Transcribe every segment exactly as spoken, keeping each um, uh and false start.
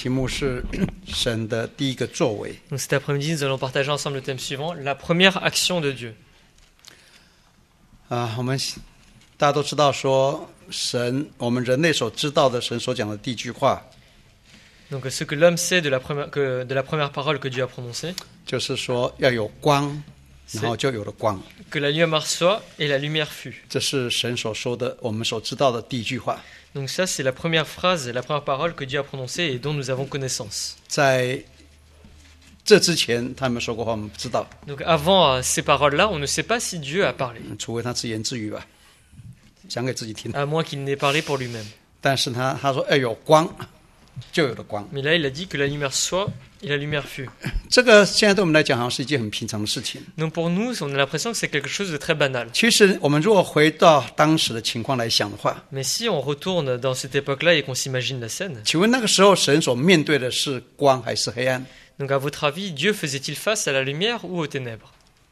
题目是神的第一个作为。 Donc cet après-midi, nous allons partager ensemble le thème suivant, la première action de Dieu. 啊，我们大家都知道说，神我们人类所知道的神所讲的第一句话， Donc ce que l'homme sait de la première, que, de la première parole que Dieu a prononcée, 就是说要有光，然后就有了光。 que la lumière soit et la lumière fut. 这是神所说的，我们所知道的第一句话。 Donc ça, c'est la première phrase, la première parole que Dieu a prononcée et dont nous avons connaissance. 在这之前，他们说过话，我们不知道， Donc avant euh, ces paroles-là, on ne sait pas si Dieu a parlé, 除非他自言自语吧，讲给自己听。 à moins qu'il n'ait parlé pour lui-même. 但是他他说要有光，就有了光。 Mais là, il a dit que la lumière soit et la lumière fut. 这个现在对我们来讲，好像是一件很平常的事情。 Donc pour nous, on a l'impression que c'est quelque chose de très banal. 其实，我们如果回到当时的情况来想的话， Mais si on retourne dans cette époque-là et qu'on s'imagine la scène, 请问那个时候神所面对的是光还是黑暗？ donc à votre avis, Dieu faisait-il face à la lumière ou aux ténèbres?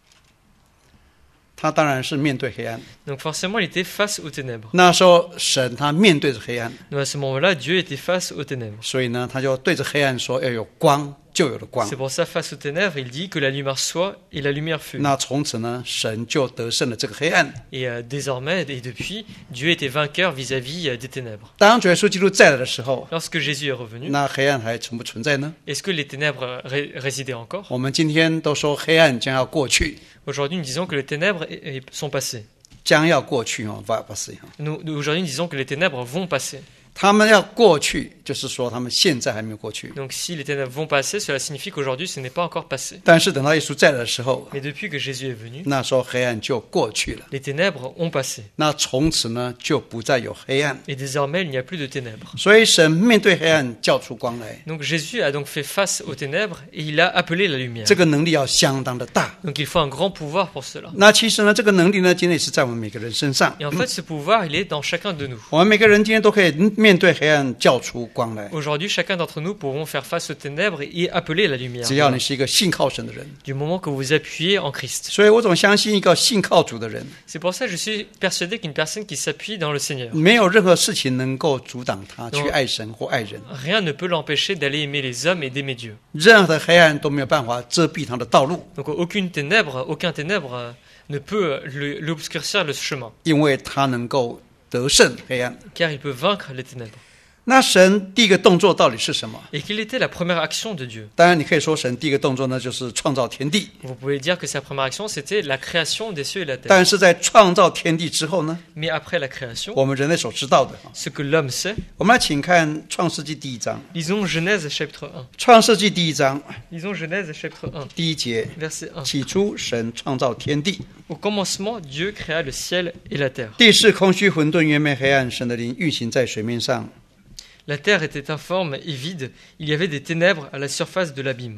他当然是面对黑暗。 Donc forcément, il était face aux ténèbres. 那时候神他面对着黑暗， Donc à ce moment-là, Dieu était face aux ténèbres. 所以呢，他就对着黑暗说要有光，就有了光 C'est。pour ça, face aux ténèbres, il dit que la lumière soit et la lumière fut. 那从此呢，神就得胜了这个黑暗。 Et euh, désormais, et depuis, Dieu était vainqueur vis-à-vis euh, des ténèbres. 当主耶稣基督再来的时候， Lorsque Jésus est revenu, 那黑暗还存不存在呢？ est-ce que les ténèbres euh, ré- résidaient encore? 我们今天都说黑暗将要过去， Aujourd'hui, nous disons que les ténèbres est- est- sont passées. 将要过去哦，不不是， Nous, nous, aujourd'hui, nous disons que les ténèbres vont passer. 他们要过去，就是说他们现在还没有过去。 Donc si les ténèbres vont passer, cela signifie qu'aujourd'hui, ce n'est pas encore passé. 但是等到耶稣再来的时候， Mais depuis que Jésus est venu, 那时候黑暗就过去了， les ténèbres ont passé. 那从此呢就不再有黑暗。 Et désormais, il n'y a plus de ténèbres. 所以神面对黑暗叫出光来， Donc Jésus a donc fait face aux ténèbres et il a appelé la lumière. 这个能力要相当的大。 Donc il faut un grand pouvoir pour cela. 那其实呢，这个能力呢，今天也是在我们每个人身上。 Et en fait, ce pouvoir, il est dans chacun de nous. 我们每个人今天都可以面对黑暗，叫出光来。 Aujourd'hui, chacun d'entre nous pourront faire face aux ténèbres et appeler la lumière. 只要你是一个信靠神的人， Du moment que vous appuyez en Christ. 所以我总相信一个信靠主的人， C'est pour ça que je suis persuadé qu'une personne qui s'appuie dans le Seigneur, 没有任何事情能够阻挡他去 Non. 爱神或爱人， rien ne peut l'empêcher d'aller aimer les hommes et d'aimer Dieu. 任何的黑暗都没有办法遮蔽他的道路， Donc aucune ténèbre, aucun ténèbre euh, ne peut le- l'obscurcir le chemin, 因为他能够得胜黑暗。 car il peut vaincre les ténèbres. 那神第一个动作到底是什么？ Et quelle était la première action de Dieu? 当然，你可以说神第一个动作呢，就是创造天地。 Vous pouvez dire que sa première action, c'était la création des cieux et la terre. 但是在创造天地之后呢， Mais après la création, 我们人类所知道的， ce que l'homme sait, 我们来请看创世纪第一章。 lisons Genèse chapitre un. 创世纪第一章 Lisons Genèse chapitre un, 第一节， verset un. 起初神创造天地， Au commencement, Dieu créa le ciel et la terre. 地是空虚混沌，渊面黑暗，神的灵运行在水面上。 La terre était informe et vide, il y avait des ténèbres à la surface de l'abîme.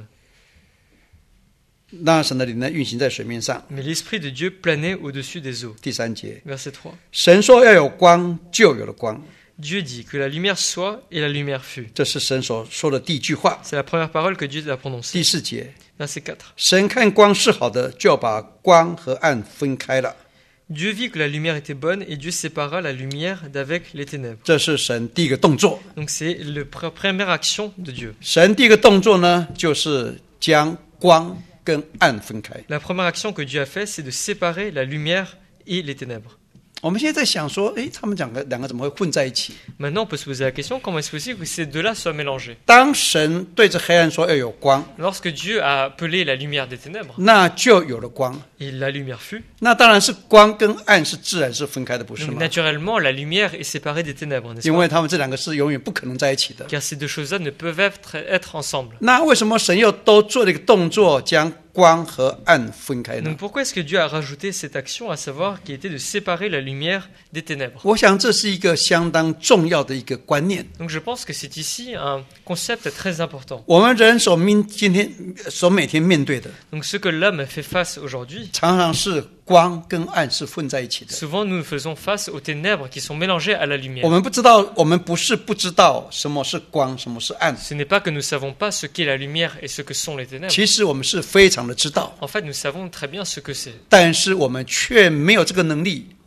那神的灵呢运行在水面上。 Mais l'Esprit de Dieu planait au-dessus des eaux. 第三节， Verset trois. 神说要有光，就有了光。 Dieu dit que la lumière soit et la lumière fut. 这是神所说的第一句话。 C'est la première parole que Dieu a prononcée. 第四节， Verset quatre. 神看光是好的，就把光和暗分开了。 Dieu vit que la lumière était bonne et Dieu sépara la lumière d'avec les ténèbres. 这是神第一个动作。 Donc c'est la première action de Dieu. 神第一个动作呢，就是将光跟暗分开。 La première action que Dieu a faite, c'est de séparer la lumière et les ténèbres. 我们现在在想说，诶，他们两个两个怎么会混在一起？ Maintenant, on peut se poser la question, comment est-ce possible que ces deux-là soient mélangés? 当神对着黑暗说要有光， Lorsque Dieu a appelé la lumière des ténèbres, 那就有了光。 et la lumière fut, 那当然是光跟暗是自然是分开的，不是 donc 吗？ naturellement, la lumière est séparée des ténèbres, n'est-ce 因 pas? 为他们这两个是永远不可能在一起的。 Car ces deux choses-là ne peuvent être, être ensemble. 那为什么神又都做了一个动作，将光和暗分开呢？ Donc pourquoi est-ce que Dieu a rajouté cette action, à savoir qui était de séparer la lumière des ténèbres? 我想这是一个相当重要的一个观念。 Donc je pense que c'est ici un concept très important. 我们人所面今天所每天面对的， Donc ce que l'homme fait face aujourd'hui, 常常是光跟暗是混在一起的。 souvent nous faisons face aux ténèbres qui sont mélangées à la 我 lumière. 们不知道，我们不是不知道什么是光，什么是暗。 Ce n'est pas que nous ne savons pas ce qu'est la lumière et ce que sont les ténèbres. 其实我们是非常的知道， En fait, nous savons très bien ce que c'est. 但是我们却没有这个能力，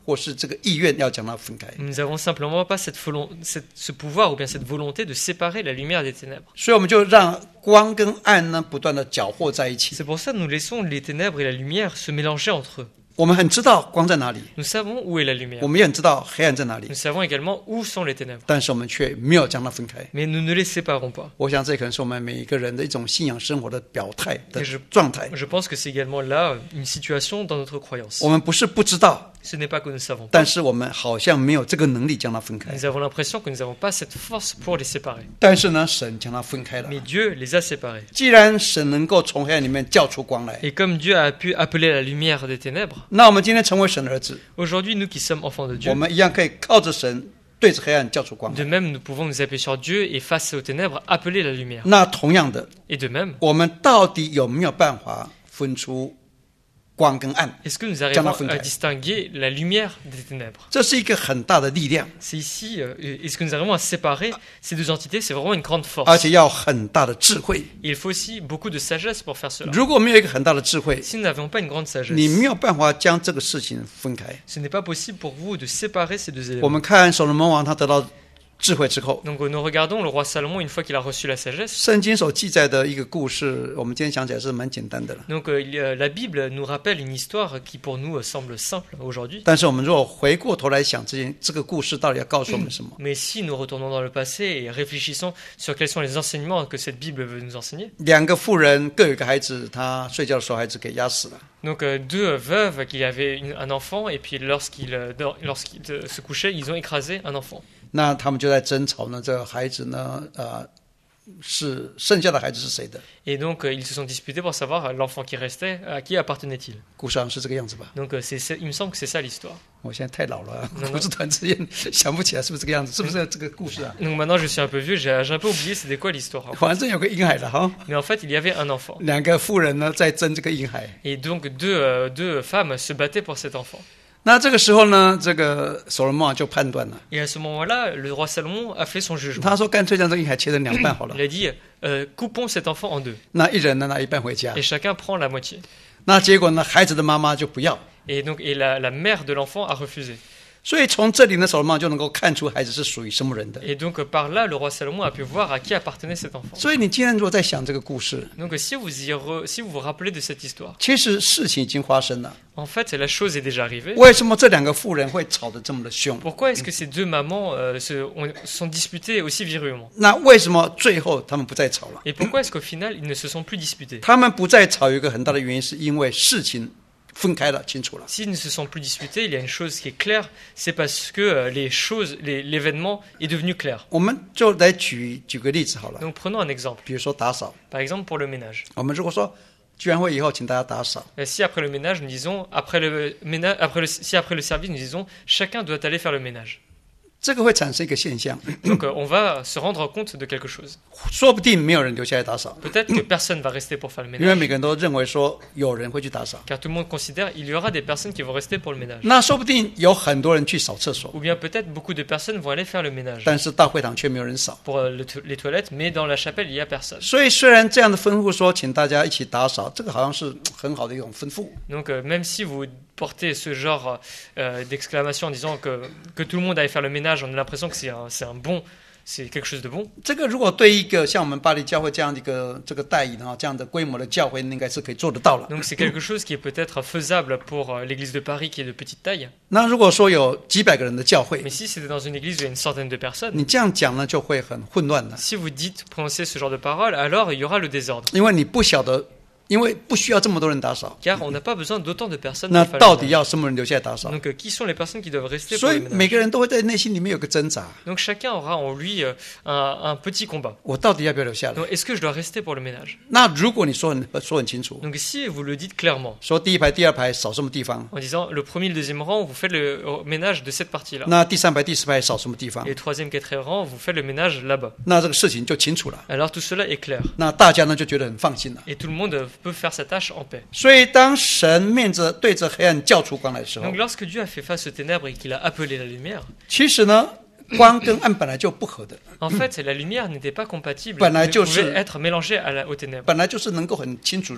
或是这个意愿要将它分开。 Nous n'avons simplement pas cette volon- cette- ce pouvoir ou bien cette volonté de séparer la lumière des ténèbres. 所以我们就让光跟暗呢不断的搅和在一起。 C'est pour ça que nous laissons les ténèbres et la lumière se mélanger entre eux. 我们很知道光在哪里， Nous savons où est la lumière. 我们也很知道黑暗在哪里， Nous savons également où sont les ténèbres. 但是我们却没有将它分开。 Mais nous ne les séparons pas. 我想这可能是我们每一个人的一种信仰生活的表态的也是状态。 Je pense que c'est également là une situation dans notre croyance. 我们不是不知道， Ce n'est pas que nous ne savons pas. 但是我们好像没有这个能力将它分开。 Nous avons l'impression que nous n'avons pas cette force pour les séparer. 但是呢，神将它分开了。 Mais Dieu les a séparés. 既然神能够从黑暗里面叫出光来， Et comme Dieu a pu appeler la lumière des ténèbres, 那我们今天成为神的儿子， aujourd'hui nous qui sommes enfants de 我 Dieu, 们一样可以靠着神对着黑暗叫出光 de 来。 même nous pouvons nous appuyer sur Dieu et face aux ténèbres appeler la lumière. 那同样的， Et de même, 我们到底有没有办法分出光跟暗？ est-ce que nous Tiens, arrivons la à distinguer la lumière des ténèbres? 这是一个很大的力量， C'est ici, euh, est-ce que nous arrivons à séparer ces deux entités? C'est vraiment une grande 而 force. 且要很大的智慧。 Et il faut aussi beaucoup de sagesse pour faire cela. 如果没有一个很大的智慧， Si nous n'avions pas une grande 你 sagesse, 没有办法将这个事情分开。 ce n'est pas possible pour vous de séparer ces deux 我 éléments. 们看所罗门王他得到智慧之后， Donc euh, nous regardons le roi Salomon une fois qu'il a reçu la sagesse. 圣经所记载的一个故事，我们今天想起来是蛮简单的了。 Donc euh, il y a- la Bible nous rappelle une histoire qui pour nous euh, semble simple aujourd'hui. 但是我们如果回过头来想这件这个故事到底要告诉我们什么？ Mais si nous retournons dans le passé et réfléchissons sur quels sont les enseignements que cette Bible veut nous enseigner. 两个妇人各有一个孩子，他睡觉的时候孩子给压死了。 Donc euh, deux veuves qui avaient une- un enfant et puis lorsqu'ils euh, dor- lorsqu'ils euh, se couchaient, ils ont écrasé un enfant. 那他们就在争吵呢，这个孩子呢，呃，是剩下的孩子是谁的？ Et donc euh, ils se sont disputés pour savoir euh, l'enfant qui restait, à qui appartenait-il. 故事上是这个样子吧？ Donc euh, c'est, c'est- il me semble que c'est ça l'histoire. 我现在太老了， 嗯故事突然之间想不起来是不是这个样子？是不是这个故事啊？ Donc maintenant je suis un peu vieux, j'ai, j'ai un peu oublié c'était quoi l'histoire. hein. 反正有个婴孩了哈， Mais en fait il y avait un enfant. 两个妇人呢在争这个婴孩。 Et donc deux, euh, deux femmes se battaient pour cet enfant. 那这个时候呢，这个所罗门王就判断了， Et à ce moment-là, le roi Salomon a fait son jugement. 他说干脆将这个婴孩切成两半好了 Il，a dit euh, coupons cet enfant en deux 那一人呢拿一半回家 et。chacun prend la moitié. 那结果呢，孩子的妈妈就不要。 Et donc et la, la mère de l'enfant a refusé. 所以从这里呢，所罗门王就能够看出孩子是属于什么人的。 Et donc euh, par là, le roi Salomon a pu voir à qui appartenait cet enfant. 所以你今天如果在想这个故事， Donc euh, si vous y re- si vous vous rappelez de cette histoire, 其实事情已经发生了。 en fait la chose est déjà arrivée. 为什么这两个妇人会吵得这么的凶？ Pourquoi est-ce que ces deux mamans euh, se ont- sont disputées aussi virulemment? 那为什么最后他们不再吵了？ Et pourquoi est-ce qu'au final ils ne se sont plus disputés? 他们不再吵有一个很大的原因，是因为事情分开了，清楚了。 S'ils ne se sont plus disputés, il y a une chose qui est claire, c'est parce que euh, les choses, les- l'événement est devenu clair. 我们就来举举个例子好了， Donc prenons un exemple. 比如说打扫。 Par exemple pour le ménage. 我们如果说聚完会以后，请大家打扫， Euh, Si après le ménage, nous disons, après le ménage, après le, si après le service, nous disons, chacun doit aller faire le ménage. 这个会产生一个现象， Donc euh, on va se rendre compte de quelque chose. 说不定没有人留下来打扫， Peut-être que personne va rester pour faire le 因为 ménage, 每个人都认为说有人会去打扫。 car tout le monde considère il y aura des personnes qui vont rester pour le ménage. 那说不定有很多人去扫厕所， Ou bien peut-être beaucoup de personnes vont aller faire le ménage 但是到会堂却没有人扫。 pour euh, le to- les toilettes, mais dans la chapelle il y a personne. 所以虽然这样的吩咐说，请大家一起打扫，这个好像是很好的一种吩咐， Donc euh, même si vous portez ce genre euh, d'exclamation en disant que, que tout le monde aille faire le ménage, on a l'impression que c'est un, c'est un bon, c'est quelque chose de bon. 这个如果对一个像我们巴黎教会这样的一个这个代理啊，这样的规模的教会，应该是可以做得到了。 Donc c'est quelque chose qui est peut-être faisable pour euh, l'église de Paris qui est de petite taille. 那如果说有几百个人的教会 Mais，si c'était dans une église où il y a une centaine de personnes, 你这样讲呢，就会很混乱的， si vous dites, prononcez ce genre de paroles, alors il y aura le désordre. 因为你不晓得，因为不需要这么多人打扫， Car on n'a pas besoin d'autant de personnes 那 pour faire 到 le 底 ménage. 要什么人留下来打扫？ Donc euh, qui sont les personnes qui doivent rester pour 所以 le 每 ménage? 个人都会在内心里面有个挣扎， Donc chacun aura en lui euh, un, un petit combat. 我到底要不要留下来？ Donc est-ce que je dois rester pour le ménage? 那如果你说很说很清楚， Donc si vous le dites clairement, 说第一排、第二排扫什么地方， en disant le premier et le deuxième rang, vous faites le euh, ménage de cette partie-là. 那第三排、第四排扫什么地方 Et，le troisième, quatrième rang, vous faites le ménage là-bas. 那这个事情就清楚了， Alors tout cela est clair. 那大家呢就觉得很放心了。 Et tout le monde euh, peut faire sa tâche en paix. 所以当神面着对着黑暗叫出光来的时候 Donc，lorsque Dieu a fait face aux ténèbres et qu'il a appelé la lumière, 其实呢，光跟暗本来就不合的， en fait, la lumière n'était pas compatible, Ben là, ne je pouvait sais. être mélangée à la, aux ténèbres. 本来就是能够很清楚、容易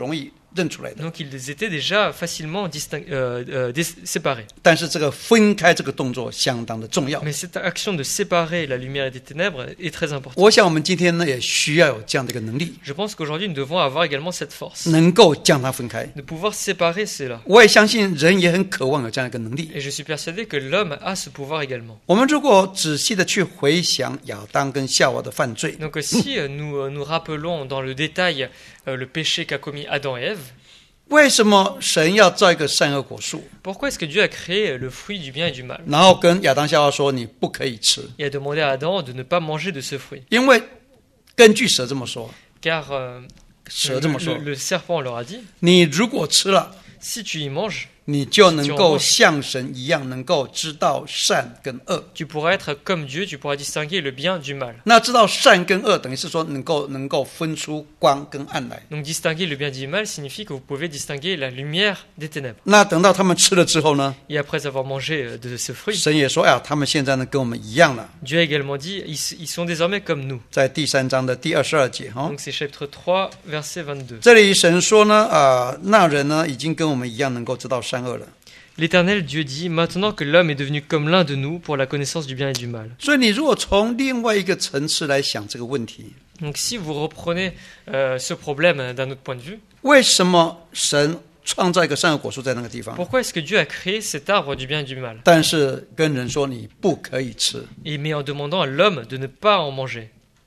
认出来的。 Donc ils étaient déjà facilement disting- euh, euh, dés- séparés. 但是这个分开这个动作相当的重要。 Mais cette action de séparer la lumière et des ténèbres est très importante. 我想我们今天呢也需要有这样的一个能力， Je pense qu'aujourd'hui nous devons avoir également cette force 能够将它分开。 de pouvoir séparer cela. 我也相信人也很渴望有这样一个能力。 Et je suis persuadé que l'homme a ce pouvoir également. 我们如果仔细的去回想亚当跟夏娃的犯罪， Donc euh, si euh, nous euh, nous rappelons dans le détail euh, le péché qu'a commis Adam et Ève, 为什么神要造一个善恶果树， pourquoi est-ce que Dieu a créé le fruit du bien et du mal 然后跟亚当夏娃说你不可以吃？ et a demandé à Adam de ne pas manger de ce fruit? 因为根据蛇这么说， Car euh, 蛇这么 le, 说 le- le serpent leur a dit, 你如果吃了， si tu y manges, 你就能够像神一样，能够知道善跟恶。 tu pourras être comme Dieu, tu pourras distinguer le bien du mal. 那知道善跟恶，等于是说能够能够分出光跟暗来。 Donc distinguer le bien du mal signifie que vous pouvez distinguer la lumière des ténèbres. 那等到他们吃了之后呢， Et après avoir mangé euh, de ce fruit, 神也说：“哎呀，他们现在呢跟我们一样了。 Dieu a également dit, ils, ils sont désormais comme nous. ” 在第三章的第二十二节哈， Donc c'est chapitre trois, verset vingt-deux. 这里神说呢，啊、那人呢已经跟我们一样，能够知道善恶了。 L'Éternel Dieu dit, maintenant que l'homme est devenu comme l'un de nous pour la connaissance du bien et du mal. 所以你如果从另外一个层次来想这个问题， Donc si vous reprenez euh, ce problème d'un autre point de vue, 为什么神创造一个善恶果树在那个地方， pourquoi est-ce que Dieu a créé cet arbre du bien et du mal, 但是跟人说你不可以吃？ et mais en demandant à l'homme de ne pas en manger?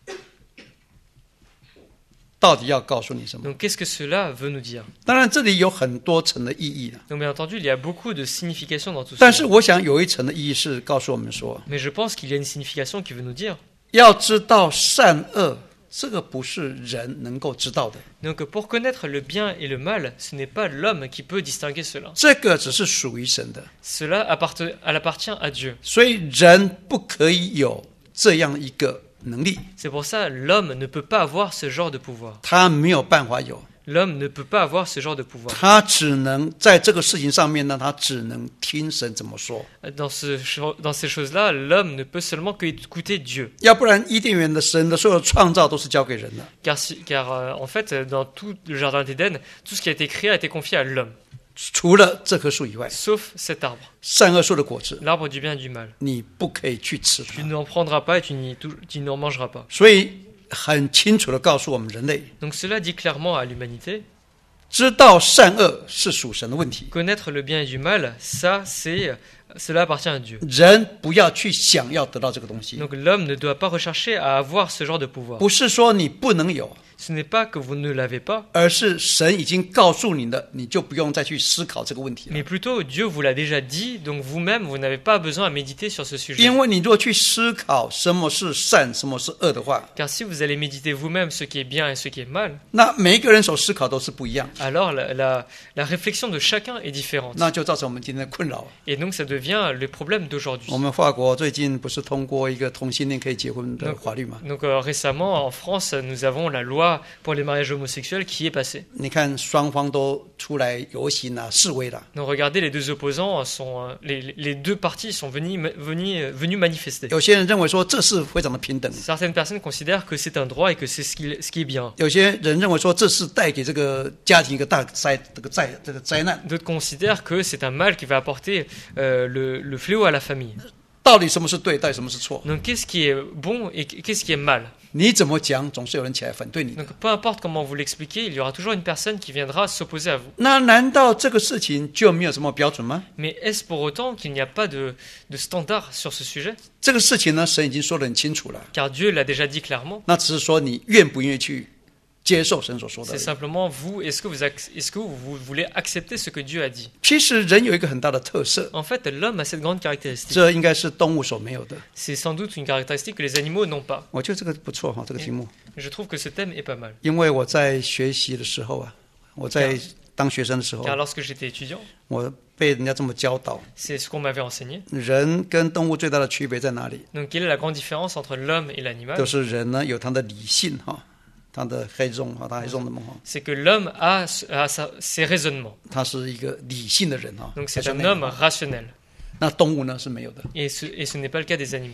到底要告诉你什么？ Donc qu'est-ce que cela veut nous dire? 当然，这里有很多层的意义的， Donc bien entendu, il y a beaucoup de significations dans tout 但是 ça. 我想有一层的意义是告诉我们说， Mais je pense qu'il y a une signification qui veut nous dire. 要知道善恶，这个不是人能够知道的， Donc pour connaître le bien et le mal, ce n'est pas l'homme qui peut distinguer cela. 这个只是属于神的， Cela apparte- elle appartient à Dieu. 所以人不可以有这样一个能力， C'est pour ça l'homme ne peut pas avoir ce genre de pouvoir. 他没有办法有， L'homme ne peut pas avoir ce genre de pouvoir. 他只能在这个事情上面呢，他只能听神怎么说， Dans, ce, cho- dans ces choses-là, l'homme ne peut seulement qu'écouter Dieu. 要不然伊甸园的神的所有创造都是交给人的， Car, si- car euh, en fait, dans tout le jardin d'Éden, tout ce qui a été créé a été confié à l'homme, 除了这棵树以外， sauf cet arbre, 善恶树的果子 l'arbre du bien et du mal. 你不可以去吃 Tu 它。 n'en prendras pas et tu, n'y tou- tu n'en mangeras pas. 所以很清楚的告诉我们人类， Donc cela dit clairement à l'humanité, 知道善恶是属神的问题， connaître le bien et du mal, ça, c'est, cela appartient à Dieu. 人不要去想要得到这个东西， Donc l'homme ne doit pas rechercher à avoir ce genre de pouvoir. 不是说你不能有， Ce n'est pas que vous ne l'avez pas, 而是神已经告诉你的，你就不用再去思考这个问题了。 mais plutôt Dieu vous l'a déjà dit, donc vous-même, vous n'avez pas besoin à méditer sur ce sujet. 因为你如果去思考什么是善，什么是恶的话， Car si vous allez méditer vous-même ce qui est bien et ce qui est mal, 那每一个人所思考都是不一样， alors la, la, la réflexion de chacun est différente. 那就造成我们今天的困扰。 Et donc ça devient le problème d'aujourd'hui. 我们法国最近不是通过一个同性恋可以结婚的法律吗？ Donc euh, récemment, en France, nous avons la loi pour les mariages homosexuels qui est passée. 你看双方都出来游行啊、示威啦， Donc regardez, les deux opposants sont, euh, les, les deux parties sont venus, venus, venus manifester. 有些人认为说这是非常的平等， Certaines personnes considèrent que c'est un droit et que c'est ce qui, ce qui est bien. 有些人认为说这是带给这个家庭一个大灾这个灾这个灾难。 D'autres considèrent que c'est un mal qui va apporter euh, le, le fléau à la famille. 到底什么是对，到底什么是错？ Donc qu'est-ce qui est bon et qu'est-ce qui est mal? 你怎么讲，总是有人起来反对你的。 Donc peu importe comment vous l'expliquez, il y aura toujours une personne qui viendra s'opposer à vous. 那难道这个事情就没有什么标准吗？ Mais est-ce pour autant qu'il n'y a pas de, de standard sur ce sujet? 这个事情呢，神已经说得很清楚了， Car Dieu l'a déjà dit clairement. 那只是说你愿不愿意去接受神所说的 C'est。simplement vous, est-ce que vous, ac- est-ce que vous voulez accepter ce que Dieu a dit? 其实人有一个很大的特色， En fait, l'homme a cette grande caractéristique. 这应该是动物所没有的。 C'est sans doute une caractéristique que les animaux n'ont pas. 我觉得这个不错哈，这个题目， Je trouve que ce thème est pas mal. 因为我在学习的时候啊，我在当学生的时候， Car lorsque j'étais étudiant, 我被人家这么教导， c'est ce qu'on m'avait enseigné. 人跟动物最大的区别在哪里？ Donc quelle est la grande différence entre l'homme et l'animal? 就是人呢有他的理性哈，他的黑洞哈，他黑洞的梦哈， C'est que l'homme a, ce- a sa- ses raisonnements. 他是一个理性的人哈。 Donc 他 c'est 像 un 那样 homme rationnel. 那动物呢是没有的。 Et ce, et ce n'est pas le cas des animaux.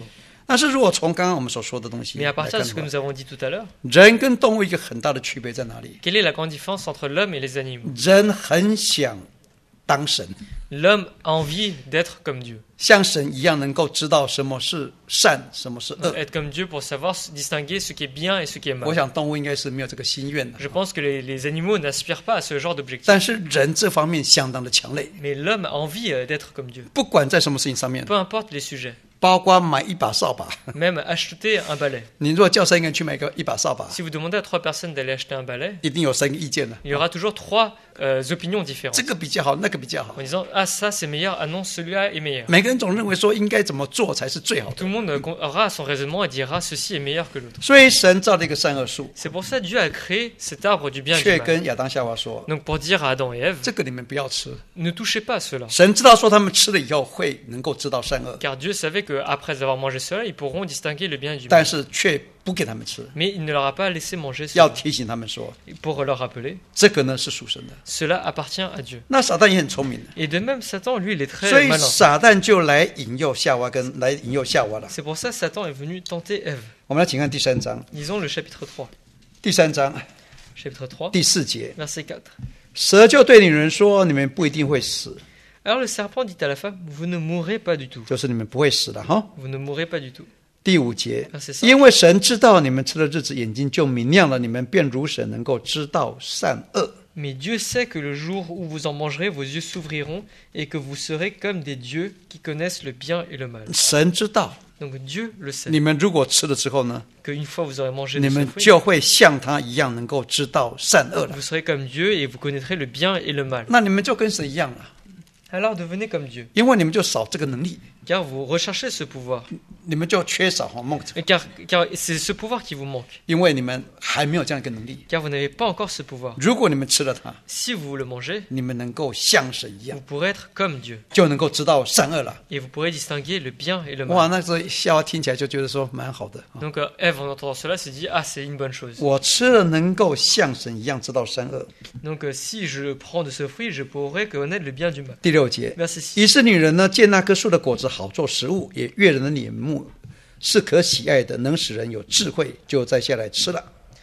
但是如果从刚刚我们所说的东西 Mais à 来 partir 看 de ce que 的 nous 话， avons dit tout à l'heure, 人跟动物一个很大的区别在哪里？ quelle est la grande différence entre l'homme et les animaux? 人很想当神， L'homme a envie d'être comme Dieu. 像神一样能够知道什么是善，什么是恶。 Être comme Dieu pour savoir se distinguer ce qui est bien et ce qui est 我 mal. 想动物应该是没有这个心愿的， Je pense que les, les animaux n'aspirent pas à ce genre d'objectif. 但是人这方面相当的强烈， Mais l'homme a envie euh, d'être comme Dieu. 不管在什么事情上面， Peu importe les sujets. 包括买一把扫把。 Même acheter un balai. 你如果叫三个人去买个一把扫把， Si vous demandez à trois personnes d'aller acheter un balai, 一定有三个意见的。 il y aura toujours trois euh, opinions différentes. 这个比较好，那个比较好 En。disant, ah ça c'est meilleur, ah non celui-là est meilleur. 每个人总认为说应该怎么做才是最好的 Tout。le monde euh, aura son raisonnement et dira ceci est meilleur que l'autre. 所以神造了一个善恶树， C'est pour ça que Dieu a créé cet arbre du bien et 却 du mal. 跟亚当夏娃说 Donc pour dire à Adam et Ève, 这个你们不要吃。 ne touchez pas à cela. 神知道说他们吃了以后会能够知道善恶， Car Dieu savait qu'après avoir mangé cela, ils pourront distinguer le bien et du 但 mal. 是却不给他们吃， Mais il ne leur a pas laissé manger 要 cela. 提醒他们说 Pour leur rappeler, 这个呢是属神的。 cela appartient à Dieu. 那撒旦也很聪明的， Et de même, Satan, lui, il est 所 très 以 malin. 撒旦就来引诱夏娃跟来引诱夏娃了。 C'est pour ça que Satan est venu tenter Ève. 我们来请看第三章， Lisons le chapitre trois. 第三章 Chapitre trois, 第四节， verset quatre. 蛇就对女人说：“你们不一定会死， Alors le serpent dit à la femme, vous ne mourrez pas du tout. 就是你们不会死的哈。” Vous ne mourrez pas du tout. 第五节 Verset，cinq. 因为神知道你们吃的日子眼睛就明亮了，你们便如神能够知道善恶。 Mais Dieu sait que le jour où vous en mangerez, vos yeux s'ouvriront et que vous serez comme des dieux qui connaissent le bien et le mal. 神知道 Donc Dieu le sait. 你们如果吃了之后呢， Qu'une fois vous aurez mangé 你 de ce 们 fruit, 就会像他一样能够知道善恶了。 vous serez comme Dieu et vous connaîtrez le bien et le mal. 那你们就跟神一样了， Alors devenez comme Dieu, 因为你们就少这个能力， car vous recherchez ce pouvoir. 你们就缺少哈梦， Et Car, car c'est ce pouvoir qui vous manque, 因为你们还没有这样一个能力。 car vous n'avez pas encore ce pouvoir. 如果你们吃了它， Si vous le mangez, 你们能够像神一样 vous，pourrez être comme Dieu 就能够知道善恶了。 et vous pourrez distinguer le bien et le 哇， mal. 那时候夏娃听起来就觉得说蛮好的。 Donc euh, Ève, en entendant cela, s'est dit, ah c'est une bonne chose. 我吃了能够像神一样知道善恶。 Donc euh, si je prends de ce fruit, je pourrai connaître le bien du mal. 第六节， Verset six. 于是女人呢，见那棵树的果子好做食物，也悦人的眼目，是可喜爱的，能使人有智慧，就摘下来吃了。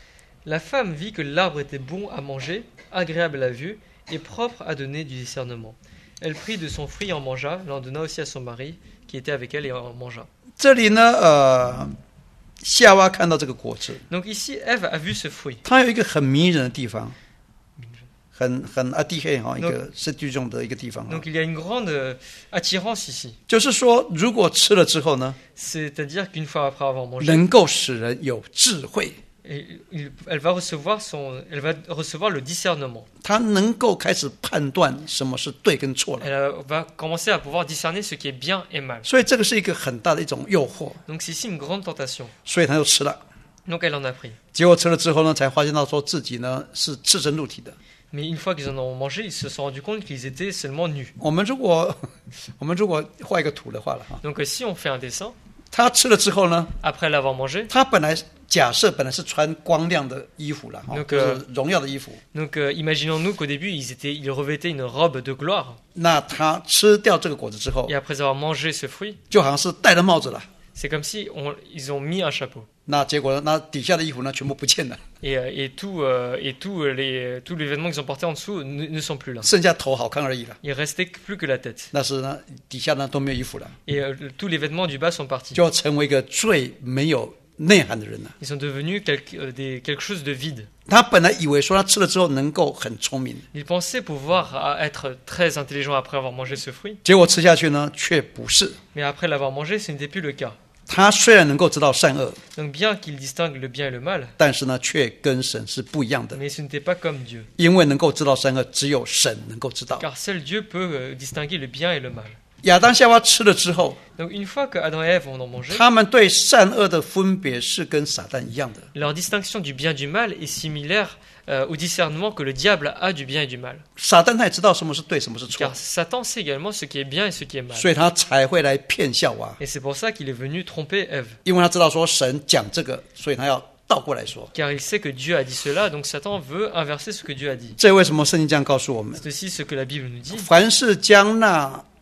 La femme vit que l'arbre était bon à manger, agréable à la vue et propre à donner du discernement. Elle prit de son fruit et en mangea, l'en donna aussi à son mari qui était avec elle et en mangea. 这里呢，呃，夏娃看到这个果子， Donc ici, Ève a vu ce fruit. 它有一个很迷人的地方，很很阿蒂黑哈，一 Donc- 个是最重的一个地方哈 Donc il y a une grande euh, attirance ici. 就是说，如果吃了之后呢， C'est-à-dire qu'une fois après avoir mangé, 能够使人有智慧， et il- elle va recevoir son, elle va recevoir le discernement. 他能够开始判断什么是对跟错了。 Elle euh, va commencer à pouvoir discerner ce qui est bien et mal. 所以这个是一个很大的一种诱惑， Donc c'est ici une grande tentation. 所以他就吃了。 Donc elle en a pris. 结果吃了之后呢，才发现到说自己呢是赤身露体的。 Mais une fois qu'ils en ont mangé, ils se sont rendus compte qu'ils étaient seulement nus. 我们如果我们如果画一个图的话了哈， Donc euh, si on fait un dessin, 他吃了之后呢， après l'avoir mangé, 他本来假设本来是穿光亮的衣服了哈， 那就个是荣耀的衣服。 donc euh, imaginons-nous qu'au début ils, étaient, ils revêtaient une robe de gloire, 那他吃掉这个果子之后 et，après avoir mangé ce fruit, 就好像是戴了帽子了。 c'est comme si on, ils ont mis un chapeau. 那结果呢，那底下的衣服呢全部不见了， Et, euh, et, tout, euh, et tout, euh, les, tous les vêtements qu'ils ont portés en dessous ne, ne sont plus là. 剩下头好看而已了。 Il restait plus que la tête. 但是呢，底下呢都没有衣服了， Et euh, tous les vêtements du bas sont partis. 就成为一个最没有内涵的人了。 Ils sont devenus quelque, euh, des, quelque chose de vide. 他本来以为说他吃了之后能够很聪明， Ils pensaient pouvoir euh, être très intelligents après avoir mangé ce fruit. 结果吃下去呢却不是。 Mais après l'avoir mangé, ce n'était plus le cas. 他虽然能够知道善恶， Donc bien qu'ils distinguent le bien et le mal, 但是呢却跟神是不一样的， mais ce n'était pas comme Dieu. 因为能够知道善恶，只有神能够知道。 Car seul Dieu peut euh, distinguer le bien et le mal. 亚当夏娃吃了之后， Donc une fois que Adam et Ève en ont mangé, 他们对善恶的分别是跟撒旦一样的。 leur distinction du bien et du mal est similaire euh, au discernement que le diable a du bien et du mal. 撒旦他也知道什么是对，什么是错 Car，Satan sait également ce qui est bien et ce qui est mal. 所以他才会来骗夏娃， Et c'est pour ça qu'il est venu tromper Ève. 因为他知道说神讲这个，所以他要倒过来说。 Car il sait que Dieu a dit cela, donc Satan veut inverser ce que Dieu a dit. 这为什么圣经这样告诉我们？ C'est aussi ce que la Bible nous dit. 凡是将那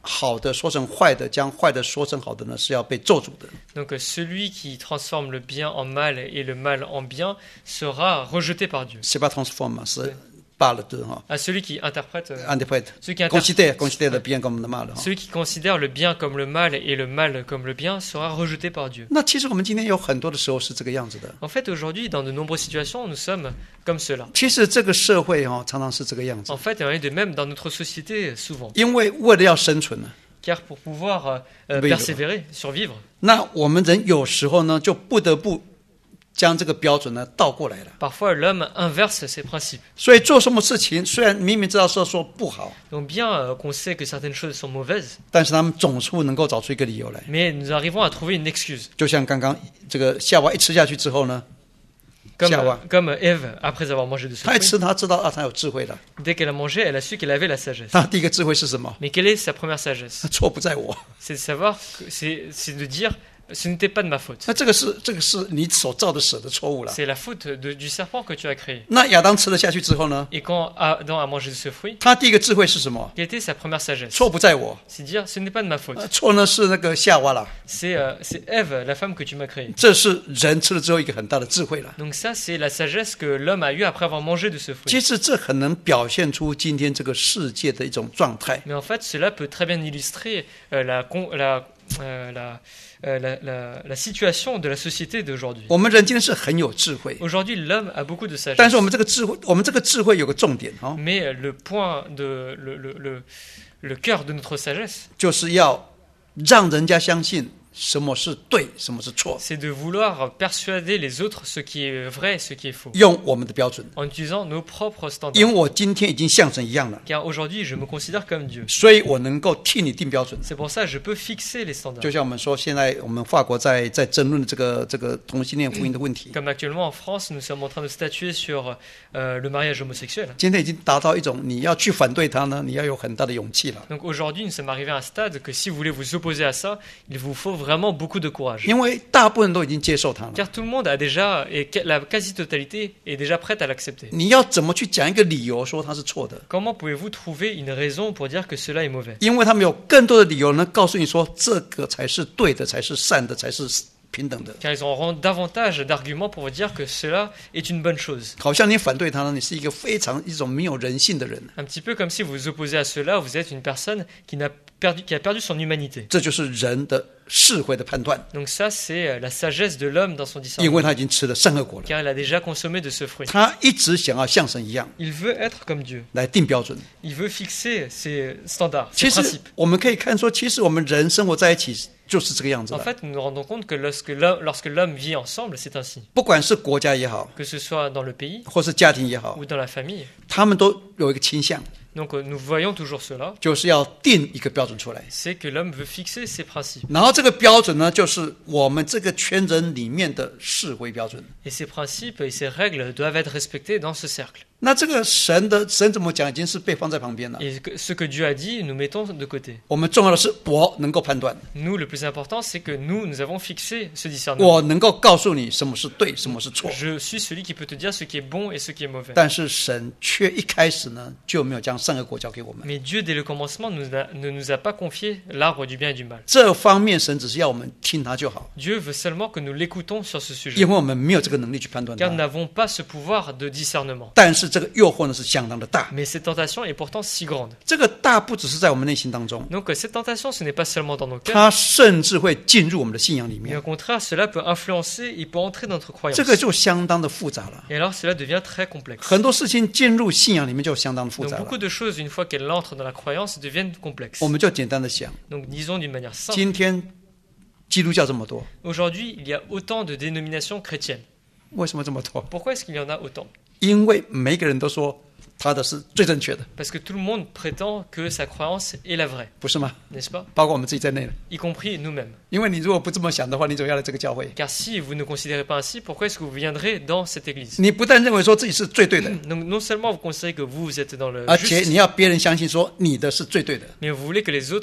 好的说成坏的，将坏的说成好的呢，是要被咒诅的。 Donc euh, celui qui transforme le bien en mal et le mal en bien sera rejeté par Dieu. C'est pas transform 是罢了的哈 À celui qui interprète, euh, interpret celui qui, inter- consider consider le bien comme le mal 哈。 celui qui considère le bien comme le mal et le mal comme le bien sera rejeté par Dieu. 那其实我们今天有很多的时候是这个样子的。 En fait, aujourd'hui, dans de nombreuses situations, nous sommes comme cela. 其实这个社会哈、哦、常常是这个样子， En fait, il en est de même dans notre société souvent. 因为为了要生存呢， Car pour pouvoir euh, euh, Oui, persévérer, survivre, 那我们人有时候呢就不得不将这个标准呢倒过来了。 parfois l'homme inverse ses principes. 所以做什么事情，虽然明明知道说说不好， Donc bien euh, qu'on sait que certaines choses sont mauvaises, 但是他们总是能够找出一个理由来。 mais nous arrivons à trouver une excuse. 就像刚刚这个夏娃一吃下去之后呢， Comme, Xiao, euh, comme Ève, après avoir mangé de ce 他一 fruit, 吃他知道啊，他有智慧了。 dès qu'elle a mangé, elle a su qu'elle avait la sagesse. 他第一个智慧是什么？ Mais quelle est sa première sagesse? 错不在我。 C'est de savoir, que c'est, c'est de dire, ce n'était pas de ma faute. 那这个是这个是你所造的蛇的错误了。 C'est la faute de- du serpent que tu as créé. 那亚当吃了下去之后呢， Et quand Adam a mangé de ce fruit, 他第一个智慧是什么？ quelle était sa première sagesse? 错不在我， C'est dire, ce n'est pas de ma faute. 呃错呢是那个夏娃啦。 C'est, euh, c'est Ève, la femme que tu m'as créée. 这是人吃了之后一个很大的智慧了。 Donc ça, c'est la sagesse que l'homme a eue après avoir mangé de ce 其 fruit. 实这很能表现出今天这个世界的一种状态。 Mais en fait, cela peut très bien illustrer euh, la, con- la, euh, la, euh, la, la, la situation de la société d'aujourd'hui. 我们人今天是很有智慧， Aujourd'hui, l'homme a beaucoup de 但 sagesse. 是我们这个智慧，我们这个智慧有个重点哈、哦， Mais euh, le point de le, le, le, le cœur de notre sagesse, 就是要让人家相信什么是对，什么是错， c'est de vouloir persuader les autres ce qui est vrai et ce qui est faux, 用我们的标准。 en utilisant nos propres 因 standards. 为我今天已经像神一样了， Car aujourd'hui, je me considère comme Dieu. 所以我能够替你定标准。 C'est pour ça que je peux fixer les 就 standards. 像我们说，现在我们法国在在争论这个这个同性恋福音的问题， Comme actuellement en France, nous sommes en train de statuer sur euh, le mariage homosexuel. 今天已经达到一种你要去反对他呢，你要有很大的勇气了。 Donc aujourd'hui, nous sommes arrivés à un stade que si vous voulez vous opposer à ça, il vous faut vraiment beaucoup de courage. 因为大部分人都已经接受他了， Car tout le monde a déjà, et que- la quasi-totalité est déjà prête à l'accepter. 你要怎么去讲一个理由说他是错的？ Comment pouvez-vous trouver une raison pour dire que cela est mauvais? 因为他们有更多的理由呢，告诉你说这个才是对的，才是善的，才是平等的。 Car ils auront davantage d'arguments pour vous dire que cela est une bonne chose. 好像你反对他呢，你是一个非常一种没有人性的人。 Un petit peu comme si vous vous opposez à cela, vous êtes une personne qui, n'a perdu, qui a perdu son humanité. 这就是人的智慧的判断， Donc ça, c'est euh, la sagesse de l'homme dans son 因 discernement. 为他已经吃了善恶果了， Car il a déjà consommé de ce fruit. 他一直想要像神一样 Il veut être comme Dieu. 来定标准。 Il veut fixer ses standards, 其 ses 实 principes. 我们可以看说，其实我们人生活在一起就是这个样子 En 的， fait, nous nous rendons compte que lorsque l'homme, lorsque l'homme vit ensemble, c'est ainsi. 不管是国家也好， Que ce soit dans le pays 或是家庭也好， ou dans la famille. 他们都有一个倾向， Donc euh, nous voyons toujours cela, 就是要定一个标准出来。 c'est que l'homme veut fixer ses principes. 然后这个标准呢，就是我们这个圈人里面的是非标准。 Et ces principes et ces règles doivent être respectés dans ce cercle. 那这个神的神怎么讲，已经是被放在旁边了。 Et que- ce que Dieu a dit, nous mettons de côté. 我们重要的是我能够判断， Nous, le plus important, c'est que nous, nous avons fixé ce discernement. 我能够告诉你什么是对，什么是错。 Je suis celui qui peut te dire ce qui est bon et ce qui est mauvais. 但是神却一开始呢就没有将善恶果交给我们。 Mais Dieu, dès le commencement, nous a- ne nous a pas confié l'arbre du bien et du mal. 这方面神只是要我们听他就好， Dieu veut seulement que nous l'écoutons sur ce sujet. 因为我们没有这个能力去判断 Car nous 它。 n'avons pas ce pouvoir de discernement. 但是这个诱惑呢是相当的大， Mais cette tentation est pourtant si grande. 这个大不只是在我们内心当中， Donc euh, cette tentation, ce n'est pas seulement dans nos cœurs, 它甚至会进入我们的信仰里 mais 面 au，contraire, cela peut influencer et peut entrer dans notre croyance. 这个就相当的复杂了。 Et alors cela devient très complexe. 很多事情进入信仰里面就相当的复 Donc 杂 beaucoup 了。 de choses, une fois qu'elles entrent dans la croyance, deviennent complexes. 我们就简单的想， Donc disons d'une manière simple, 今天基督教这么多， aujourd'hui, il y a autant de dénominations chrétiennes. 为什么这么多？ Pourquoi est-ce qu'il y en a autant? 因为每个人都说他的是最正确的， Parce que tout le monde prétend que sa croyance est la vraie, 不是吗？ n'est-ce pas? 包括我们自己在内的。 Y compris nous-mêmes. 因为你如果不这么想的话，你怎么要来这个教会？ Car si vous ne considérez pas ainsi, pourquoi est-ce que vous viendrez dans cette église? 你不但认为说自己是最对的， Donc non seulement vous considérez que vous, vous êtes dans le 而且 juste, 你要别人相信说你的是最对的。 mais vous voulez que les autres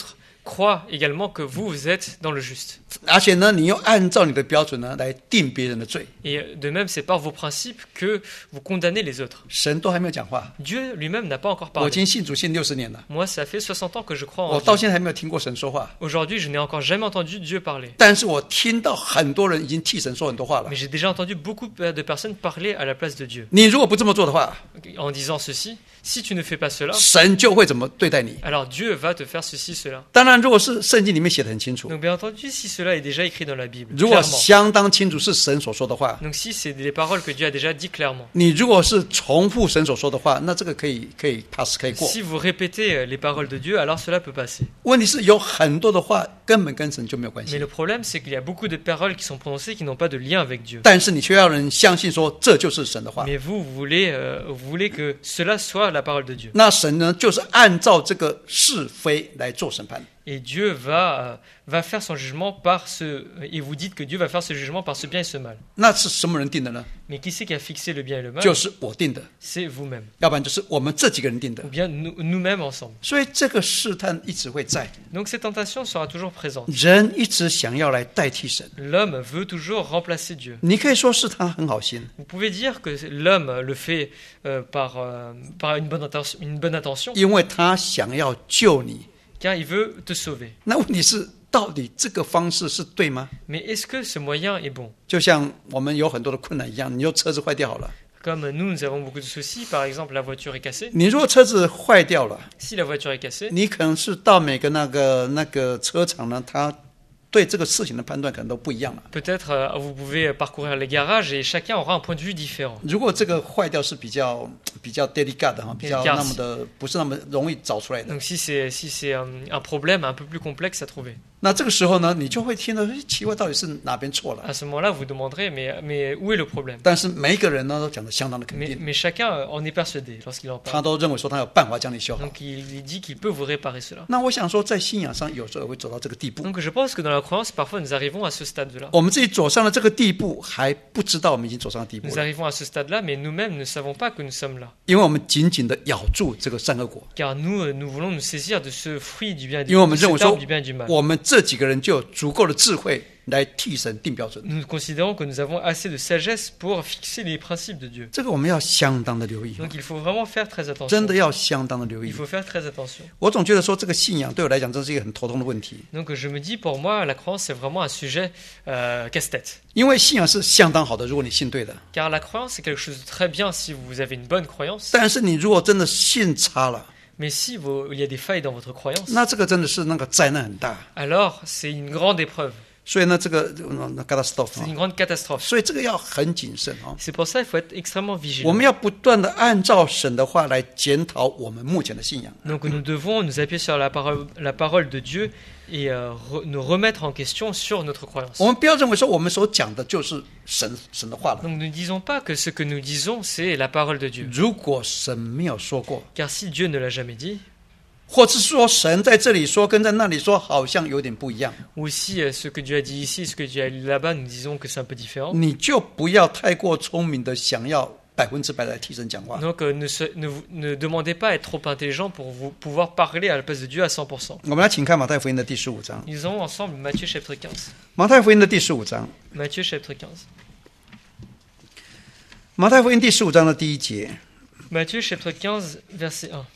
croient également que vous, vous êtes dans le juste. 而且呢，你又按照你的标准呢来定别人的罪。 Et de même, c'est par vos principes que vous condamnez les autres. 神都还没有讲话， Dieu lui-même n'a pas encore 我已 parlé. 经信主信六十年了， Moi, ça fait soixante ans que je crois 我 en 到 Dieu. 现在还没有听过神说话。 Aujourd'hui, je n'ai encore jamais entendu Dieu parler. 但是我听到很多人已经替神说很多话了 Mais。j'ai déjà entendu beaucoup de personnes parler à la place de Dieu. 你如果不这么做的话， En disant ceci, si tu ne fais pas cela, 神就会怎么对待你？ alors Dieu va te faire ceci, cela. 当然，如果是圣经里面写的很清楚， Donc bien entendu, si cela est déjà écrit dans la Bible, 如果 clairement. 相当清楚是神所说的话， Donc si c'est des paroles que Dieu a déjà dit clairement. 你如果是重复神所说的话，那这个可以可以 pass 可以过。 Si vous répétez les paroles de Dieu, alors cela peut passer. 问题是有很多的话根本跟神就没有关 Mais 系， le problème, c'est qu'il y a beaucoup de paroles qui sont prononcées qui n'ont pas de lien avec Dieu. 但是你却要人相信说这就是神的话。 Mais vous, vous voulez, euh, vous voulez que cela soit la parole de Dieu. 那神呢，就是按照这个是非来做审判。 Et Dieu va, euh, va faire son jugement par ce... Et vous dites que Dieu va faire ce jugement par ce bien et ce mal. 那是什么人定的呢？ Mais qui c'est qui a fixé le bien et le mal? 就是我定的， C'est vous-même. 要不然就是我们这几个人定的 Ou。bien nous, nous-mêmes ensemble. 所以这个试探一直会在， Donc cette tentation sera toujours présente. 人一直想要来代替神。 L'homme veut toujours remplacer Dieu. 你可以说是他很好心， Vous pouvez dire que l'homme le fait euh, par, euh, par une, bonne intention, une bonne intention, 因为他想要救你。 car il veut te sauver. 那问题是，到底这个方式是对吗？ Mais est-ce que ce moyen est bon? 就像我们有很多的困难一样，你说车子坏掉好了， Comme nous, nous avons beaucoup de soucis, par exemple la voiture est cassée. 你如果车子坏掉了， Si la voiture est cassée, 你可能是到每个那个那个车厂呢，他对这个事情的判断可能都不一样了。 peut-être euh, vous pouvez parcourir les garages et chacun aura un point de vue différent. 如果这个坏掉是比较比较 delicate 的哈，比较 Delicate 那么的不是那么容易找出来的， Donc si c'est si c'est un, un problème un peu plus complexe à trouver, 那这个时候呢，你就会听到，诶奇怪，到底是哪边错了？ à ce moment-là, vous demanderez mais, mais où est le problème? 但是每一个人呢，都讲得相当的肯 mais, 定， mais chacun euh, en est persuadé lorsqu'il en 他 parle. 都认为说他有办法将你修好。 Donc il, il dit qu'il peut vous réparer cela. 那我想说，在信仰上有时候也会走到这个地步， Donc je pense que dans la croyance, parfois nous arrivons à ce stade-là. 我们自己走上了这个地步，还不知道我们已经走上了地步 Nous 了， arrivons à ce stade-là, mais nous-mêmes ne savons pas que nous sommes là. 因为我们紧紧的咬住这个善恶果， Car nous, euh, nous voulons nous saisir de ce fruit du bien et du, 因为我们 de 认为 cet arbre 说 du bien et du mal. 我们这几个人就有足够的智慧来替神定标准， Nous considérons que nous avons assez de sagesse pour fixer les principes de Dieu. 这个我们要相当的留意， Donc il faut vraiment faire très 真 attention. 的要相当的留 Il 意。 faut faire très attention. 我总觉得说这个信仰对我来讲，真是一个很头痛的问题， Donc je me dis, pour moi, la croyance, c'est vraiment un sujet euh, casse-tête. 因为信仰是相当好的，如果你信对了， Car la croyance, c'est quelque chose de très bien si vous avez une bonne croyance. 但是你如果真的信差了， Mais si vous- il y a des failles dans votre croyance, 那这个真的是那个灾难很大。 alors c'est une grande épreuve. 所以呢，这个那那 catastrophe C'est 啊 une grande catastrophe. 所以这个要很谨慎啊。 C'est pour ça qu'il faut être extrêmement 我 vigilant. 们要不断的按照神的话来检讨我们目前的信仰。 Donc nous devons nous appuyer sur la parole, la parole de Dieu et euh, re- nous remettre en question sur notre croyance. 我们不要认为说我们所讲的就是神神的话了。 Donc ne disons pas que ce que nous disons, c'est la parole de Dieu. 如果神没有说过， Car si Dieu ne l'a jamais dit, 或是说神在这里说跟在那里说好像有点不一样， ou si euh, ce que Dieu a dit ici, ce que Dieu a dit là-bas, nous disons que c'est un peu différent. 你就不要太过聪明的想要百分之百来替神讲话。 Donc euh, ne, se- ne vous- ne demandez pas à être trop intelligent pour vous pouvoir parler à la place de Dieu à cent pour cent. 我们来请看马太福音的第十五章， Nous allons ensemble Matthieu chapitre quinze. 马太福音的第十五章， Matthieu chapitre quinze. 马太福音第十五章的第一节。 Matthieu chapitre quinze, verset un.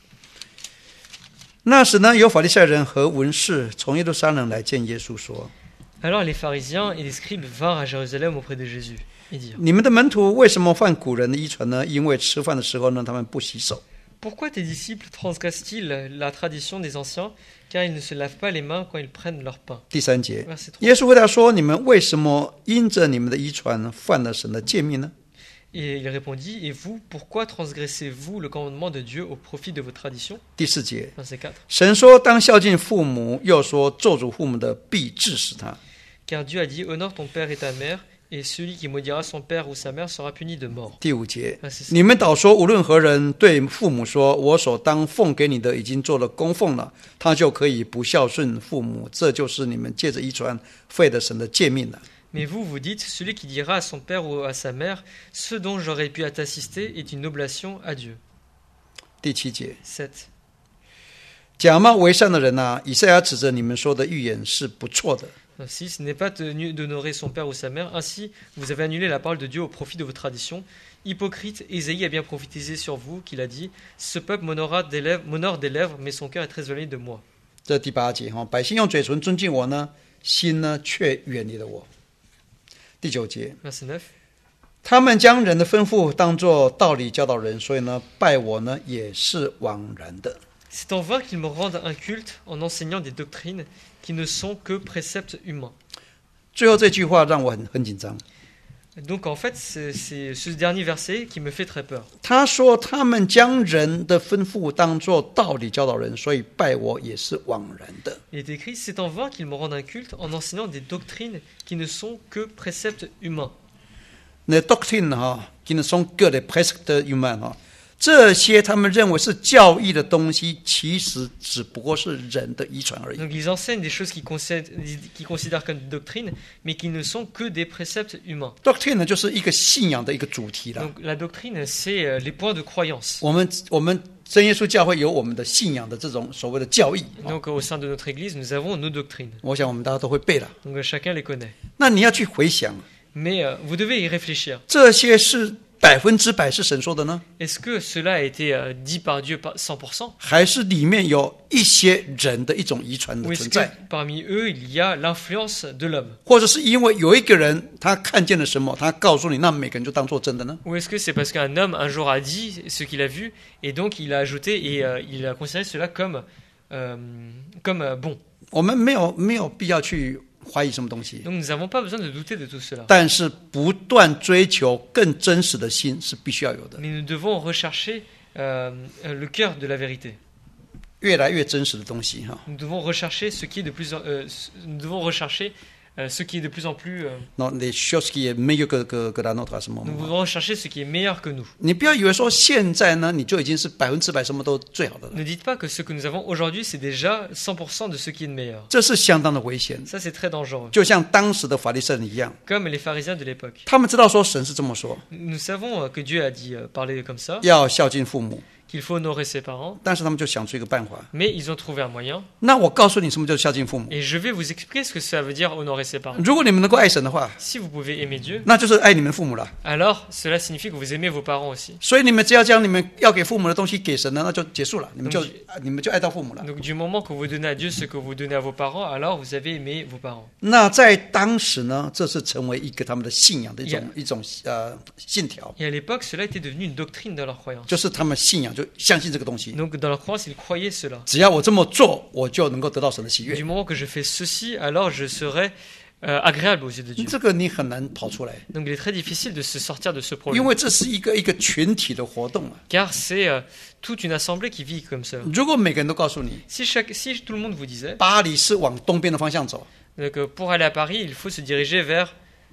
那时呢，有法利赛人和文士从耶路撒冷来见耶稣，说： Alors les pharisiens et les scribes vinrent à Jérusalem auprès de Jésus et dirent: 你们的门徒为什么犯古人的遗传呢？因为吃饭的时候呢，他们不洗手。 Pourquoi tes disciples transgressent-ils la tradition des anciens, car ils ne se lavent pas les mains quand ils prennent leur pain? 第三节， Verset trois. 耶稣回答说：你们为什么因着你们的遗传犯了神的诫命呢？ Et il répondit: Et vous, pourquoi transgressez-vous le commandement de Dieu au profit de vos traditions? 第四节， Verset quatre. 神说当孝敬父母，又说咒诅父母的必治死他。 Car Dieu a dit: Honore ton père et ta mère, et celui qui maudira son père ou sa mère sera puni de mort. 第五节， Verset 你们倒说，无论何人对父母说：“我所当奉给你的已经做了供奉了”，他就可以不孝顺父母，这就是你们借着遗传废了神的诫命了。 Mais vous, vous dites: Celui qui dira à son père ou à sa mère: Ce dont j'aurais pu t'assister est une oblation à Dieu. 第七节， sept. 假冒为善的人啊，以赛亚指着你们说的预言是不错的。 Ainsi, ce n'est pas tenu d'honorer son père ou sa mère. Ainsi, vous avez annulé la parole de Dieu au profit de vos traditions. Hypocrite, Ésaïe a bien prophétisé sur vous, qu'il a dit, ce peuple m'honore des lèvres, m'honore des lèvres, mais son cœur est très éloigné de moi. 这第八节哈，百姓用嘴唇尊敬我呢，心呢却远离了我。第九节， Verset neuf. 他们将人的吩咐当作道理教导人，所以呢，拜我呢也是枉然的。 C'est en vain qu'ils me rendent un culte en enseignant des doctrines qui ne sont que préceptes humains. 最后这句话让我很很紧张。 Donc en fait, c'est, c'est ce dernier verset qui me fait très peur. 他说他们将人的吩咐当作道理教导人，所以拜我也是枉然的。 Il est écrit, c'est en vain qu'ils me rendent un culte en enseignant des doctrines qui ne sont que préceptes humains. 那 doctrine 哈，qui ne sont que des préceptes humains 哈，这些他们认为是教义的东西，其实只不过是人的遗传而已。 Donc ils enseignent des choses qu'ils considèrent, qu'ils considèrent comme des doctrines, mais qui ne sont que des préceptes humains. doctrine 呢，就是一个信仰的一个主题啦。 Donc la doctrine, c'est euh, les points de croyance. 我们我们真耶稣教会有我们的信仰的这种所谓的教义， Donc au sein de notre Église, nous avons nos doctrines. 我想我们大家都会背了。 Donc euh, chacun les connaît. 那你要去回想， Mais euh, vous devez y réfléchir. 这些是百分之百是神说的呢， Est-ce que cela a été euh, dit par Dieu par cent pour cent? 还是里面有一些人的一种遗传 Ou 的 est-ce 存 que 在？ parmi eux, il y a l'influence de l'homme? 或者是因为有一个人他看见了什么，他告诉你，那每个人就当做真的呢？ Ou est-ce que c'est parce qu'un homme un jour a dit ce qu'il a vu et donc il a ajouté et euh, il a considéré cela comme, euh, comme euh, bon? 我们没有没有必要去怀疑什么东西， Donc nous n'avons pas besoin de douter de tout cela. 但是不断追求更真实的心是必须要有的， Mais nous devons rechercher euh, le cœur de la vérité. 越来越真实的东西哈。 Nous devons rechercher ce qui est de plus en, euh, nous devons rechercher euh, ce qui est de plus en plus euh, Non, les choses qui est meilleur que que que la nôtre 啊什么 nous？devons rechercher ce qui est meilleur que nous. 你不要以为说现在呢，你就已经是百分之百什么都最好的了， Ne dites pas que ce que nous avons aujourd'hui c'est déjà cent pour cent de ce qui est de meilleur. 这是相当的危险。 Ça c'est très dangereux. 就像当时的法利赛人一样， Comme les pharisiens de l'époque. 他们知道说神是这么说， Nous savons euh, que Dieu a dit euh, parler comme ça, 要孝敬父母， qu'il faut honorer ses parents, 但是他们就想出一个办法。 mais ils ont trouvé un moyen. 那我告诉你什么叫孝敬父母。 Et je vais vous expliquer ce que ça veut dire honorer ses parents. 如果你们能够爱神的话， Si vous pouvez aimer Dieu, 那就是爱你们父母了。 alors cela signifie que vous aimez vos parents aussi. 所以你们只要将你们要给父母的东西给神了，那就结束了，你们就嗯你们就爱到父母了。 Donc du moment que vous donnez à Dieu ce que vous donnez à vos parents, alors vous avez aimé vos parents. 那在当时呢，这是成为一个他们的信仰的一种 Yeah. 一种呃信条， Et à l'époque, cela était devenu une doctrine dans leur croyance. 就是他们信仰就相信这个东西。 Donc dans leur croyance, ils croyaient cela. 只要我这么做，我就能够得到神的喜悦 Du。moment que je fais ceci, alors je serai euh, agréable aux yeux de Dieu. 这个你很难跑出来， Donc il est très difficile de se sortir de ce 因 problème. 为这是一个一个群体的活动啊。 Car c'est euh, toute une assemblée qui vit comme ça. 如果每个人都告诉你， Si, chaque, si tout le monde vous disait 巴黎是往东边的方向走， euh, que pour aller à Paris, il faut se diriger vers,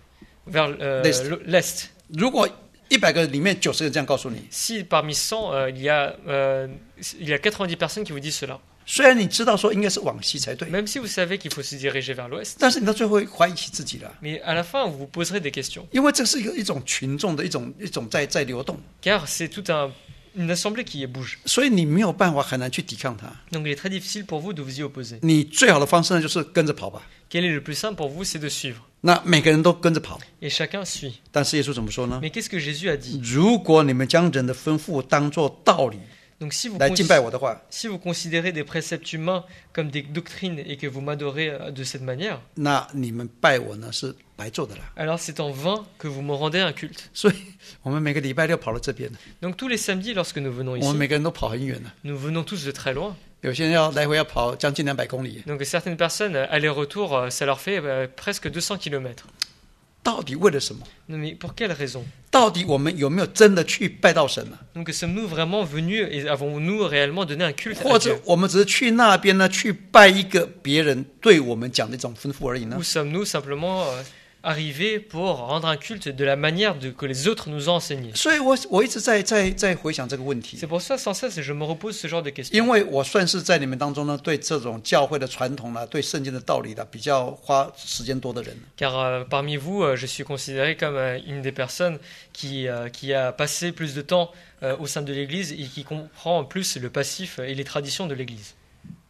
vers euh, L'est. le- l'Est. 如果一百个里面九十个人这样告诉你， Si parmi cent, euh, il, y a, euh, il y a quatre-vingt-dix personnes qui vous disent cela, 虽然你知道说应该是往西才对， même si vous savez qu'il faut se diriger vers l'Ouest, 但是你到最后会怀疑起自己了， mais à la fin, vous vous poserez des questions. 因为这是一个一种群众的一种一种在在流动， Car c'est toute un, une assemblée qui y bouge. 所以你没有办法很难去抵抗它。 Donc il est très difficile pour vous de vous y opposer. 你最好的方式呢，就是跟着跑吧。 Quel est le plus simple pour vous? C'est de suivre. 那每个人都跟着跑， Et chacun suit. 但是耶稣怎么说呢？ Mais qu'est-ce que Jésus a dit? 如果你们将人的吩咐当作道理 Donc si vous, 来 cons- 敬拜我的话， si vous considérez des préceptes humains comme des doctrines et que vous m'adorez euh, de cette manière, 那你们拜我呢是白做的啦。 alors c'est en vain que vous me rendez un culte. 所以我们每个礼拜六跑到这边， Donc tous les samedis, lorsque nous venons 我 ici, 们每个人都跑很远了。 nous venons tous de très loin. 有些人要来回要跑将近两百公里， Donc certaines personnes, euh, aller-retour, euh, ça leur fait euh, presque deux cents kilomètres. 到底为了什么？ Non, mais pour quelle raison? 到底我们有没有真的去拜到神呢？ Donc sommes-nous vraiment venus et avons-nous réellement donné un culte 或 à 者 Dieu? 我们只是去那边呢，去拜一个别人对我们讲的一种吩咐而已呢 Ou？sommes-nous simplement euh, arrivés pour rendre un culte de la manière de, que les autres nous ont enseigné? 所以我我一直在在在回想这个问题 C'est，pour ça, sans cesse, je me repose ce genre de 因 questions. 为我算是在你们当中呢，对这种教会的传统啦，对圣经的道理啦，比较花时间多的人。 Car euh, parmi vous, euh, je suis considéré comme euh, une des personnes qui, euh, qui a passé plus de temps euh, au sein de l'Église et qui comprend plus le passif et les traditions de l'Église.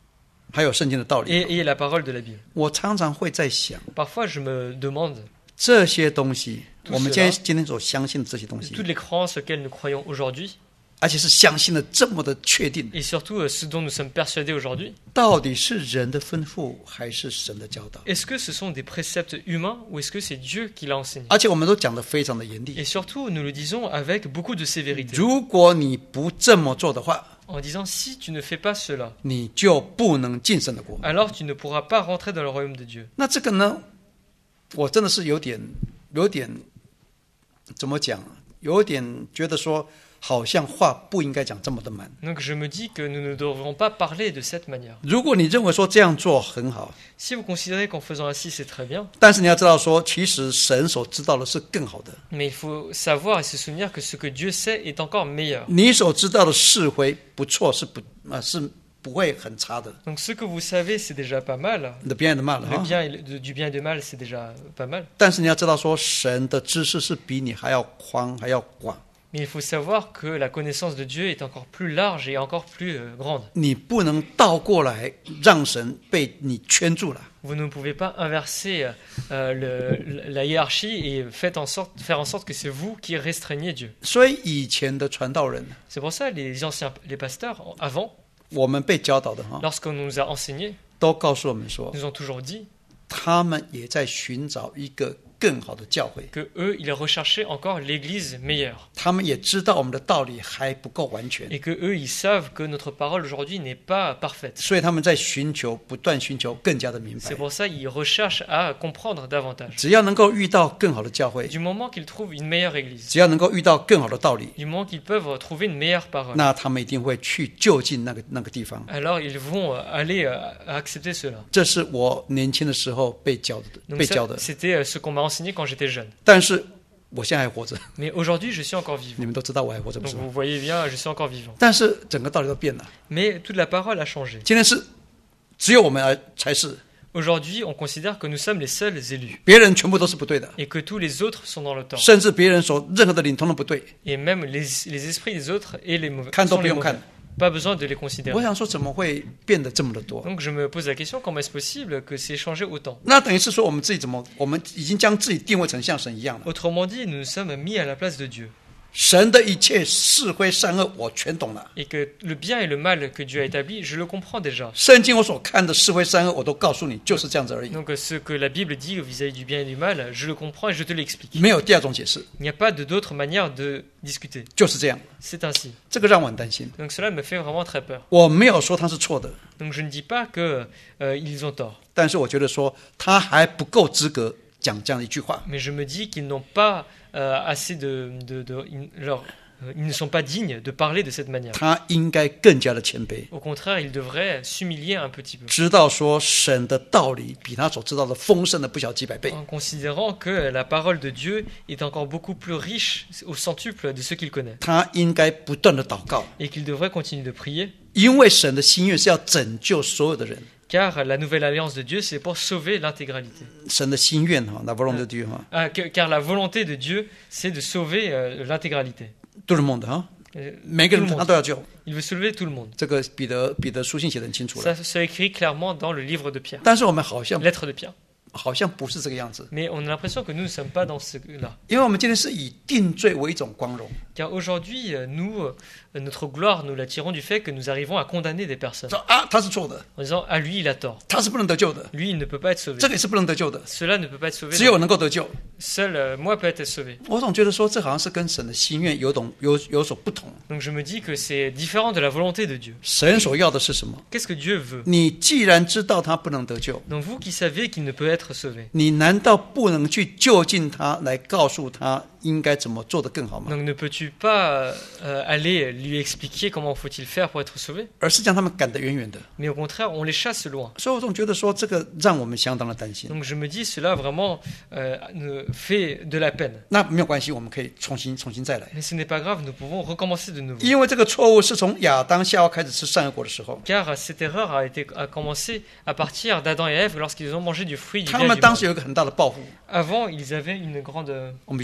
还有圣经的道理。 et, et la parole de la Bible. 我常常会在想， Parfois, je me demande 这些东西， tout 我们今天 cela 今天所相信的这些东西， toutes les croyances auxquelles nous croyons aujourd'hui, 而且是相信的这么的确定， et surtout euh, ce dont nous sommes persuadés aujourd'hui, 到底是人的吩咐还是神的教导？ est-ce que ce sont des préceptes humains ou est-ce que c'est Dieu qui l'a enseigné? 而且我们都讲得非常的严厉。 Et surtout, nous le disons avec beaucoup de sévérité, 如果你不这么做的话， en disant si tu ne fais pas cela, 你就不能进神的国。 alors tu ne pourras pas rentrer dans le royaume de Dieu. 那这个呢，我真的是有点有点怎么讲？有点觉得说，好像话不应该讲这么的满。 Donc je me dis que nous ne devrons pas parler de cette manière. 如果你认为说这样做很好， Si vous considérez qu'en faisant ainsi c'est très bien, 但是你要知道说，其实神所知道的是更好的。 mais il faut savoir et se souvenir que ce que Dieu sait est encore meilleur. 你所知道的是非不错，是不啊是不会很差的。 Donc ce que vous savez c'est déjà pas mal. 你的bien的慢了 Le 哈。 bien et le- de- du bien et du mal c'est déjà pas mal. 但是你要知道说，神的知识是比你还要宽，还要广。 Mais il faut savoir que la connaissance de Dieu est encore plus large et encore plus euh, grande. 你不能倒过来让神被你圈住了。 Vous ne pouvez pas inverser euh, le- la hiérarchie et faites en sorte, faire en sorte que c'est vous qui restreignez Dieu. 所以以前的传道人， C'est pour ça les anciens, les pasteurs avant, 我们被教导的哈， lorsqu'on nous a enseigné, 都告诉我们说， nous ont toujours dit 他们也在寻找一个更好的教会。 que eux, ils recherchaient encore l'Église meilleure 他们也知道我们的道理还不够完全， et que eux, ils savent que notre parole aujourd'hui n'est pas parfaite. 所以他们在寻求，不断寻求更加的明 C'est 白。 pour ça qu'ils recherchent à comprendre davantage. 只要能够遇到更好的教会， Du moment qu'ils trouvent une meilleure Église, 只要能够遇到更好的道理， du moment qu'ils peuvent trouver une meilleure parole, 那他们一定会去就近那个那个地方。 alors ils vont euh, aller euh, accepter cela. 这是我年轻的时候被教的， Donc 被 ça, 教的。 c'était euh, ce qu'on m'a enseigné quand j'étais jeune. 但是我现在还活着， Mais aujourd'hui, je suis encore vivant. 你们都知道我还活着，不 Donc 是吗？ vous voyez bien, je suis encore vivant. 但是整个道理都变了。 Mais toute la parole a changé. 今天是只有我们来才是， Aujourd'hui, on considère que nous sommes les seuls élus 别人全部都是不对的， et que tous les autres sont dans le tort. 甚至别人所任何的领通通不对， Et même les, les esprits des autres et les mauvais 看都 sont 不 les 用 mauvais. 看。 Pas besoin de les 我 considérer. 想说，怎么会变得这么的多？ Donc je me pose la question, comment est-ce possible que c'est changé autant? 那等于是说，我们自己怎么，我们已经将自己定位成像神一样了。 Autrement dit, nous nous sommes mis à la place de Dieu. 神的一切是非善恶，我全懂了。 Et que le bien et le mal que Dieu a établi, je le comprends déjà. 圣经我所看的是非善恶，我都告诉你，就是这样子而已， Donc ce que la Bible dit vis-à-vis du bien et du mal, je le comprends et je te l'explique. 没有第二种解释， Il n'y a pas de d'autre manière de discuter. 就是这样。 C'est ainsi. 这个让我很担心。 Donc cela me fait vraiment très peur. 我没有说他是错的， Donc je ne dis pas que euh, ils ont tort, 但是我觉得说他还不够资格讲这样一句话。 mais je me dis qu'ils n'ont pas euh, assez de, de, de- ils- leur- euh, ils ne sont pas dignes de parler de cette manière. 他应该更加的谦卑， Au contraire, ils devraient s'humilier un petit peu, 知道说神的道理比他所知道的丰盛的不晓几百倍。 en considérant que la parole de Dieu est encore beaucoup plus riche au centuple de ce qu'il connaît, 他应该不断的祷告， et qu'il devrait continuer de prier, 因为神的心愿是要拯救所有的人。 car la nouvelle alliance de Dieu, c'est pour sauver l'intégralité. 神的心愿哈，那 volonté de Dieu 哈 Ah, que- car la volonté de Dieu, c'est de sauver euh, l'intégralité. ，tout le monde 哈， Euh, 每个 tout 人 le 他 monde. 都要救。 Il veut sauver tout le monde. 这个彼得彼得书信写得很清楚了， Ça, ça écrit clairement dans le livre de Pierre, 但是我们好像 lettre de Pierre. 好像不是这个样子， Mais on a l'impression que nous ne sommes pas dans ce-là. 因为我们今天是以定罪为一种光荣， Car aujourd'hui, euh, nous, euh, notre gloire, nous la tirons du fait que nous arrivons à condamner des personnes. 说啊他是错的， En disant, ah lui, il a tort. 他是不能得救的， Lui, il ne peut pas être sauvé. 这个也是不能得救的， Cela ne peut pas être sauvé. 只有我能够得救。 Seul euh, moi peut être sauvé. 我总觉得说这好像是跟神的心愿有种有有所不同。 Donc je me dis que c'est différent de la volonté de Dieu. 神所要的是什么？ Qu'est-ce que Dieu veut? 你既然知道他不能得救， Donc vous qui savez qu'il ne peut être sauvé, 你难道不能去就近他，来告诉他应该怎么做得更好吗？ donc ne peux-tu pas euh, aller lui expliquer comment faut-il faire pour être sauvé? 而是将他们赶得远远的。 Mais au contraire, on les chasse loin. 所以我总觉得说这个让我们相当的担心。 Donc je me dis, cela vraiment euh, me fait de la peine. 那没有关系，我们可以重新重新再来， Mais ce n'est pas grave, nous pouvons recommencer de nouveau. 因为这个错误是从亚当夏娃开始吃善恶果的时候， Car cette erreur a, été, a commencé à partir d'Adam et Ève lorsqu'ils ont mangé du fruit du 他 bien et 们 du 当 mal. 时有一个很大的抱负 Avant, ils avaient une grande euh, ambition 哈， ambition.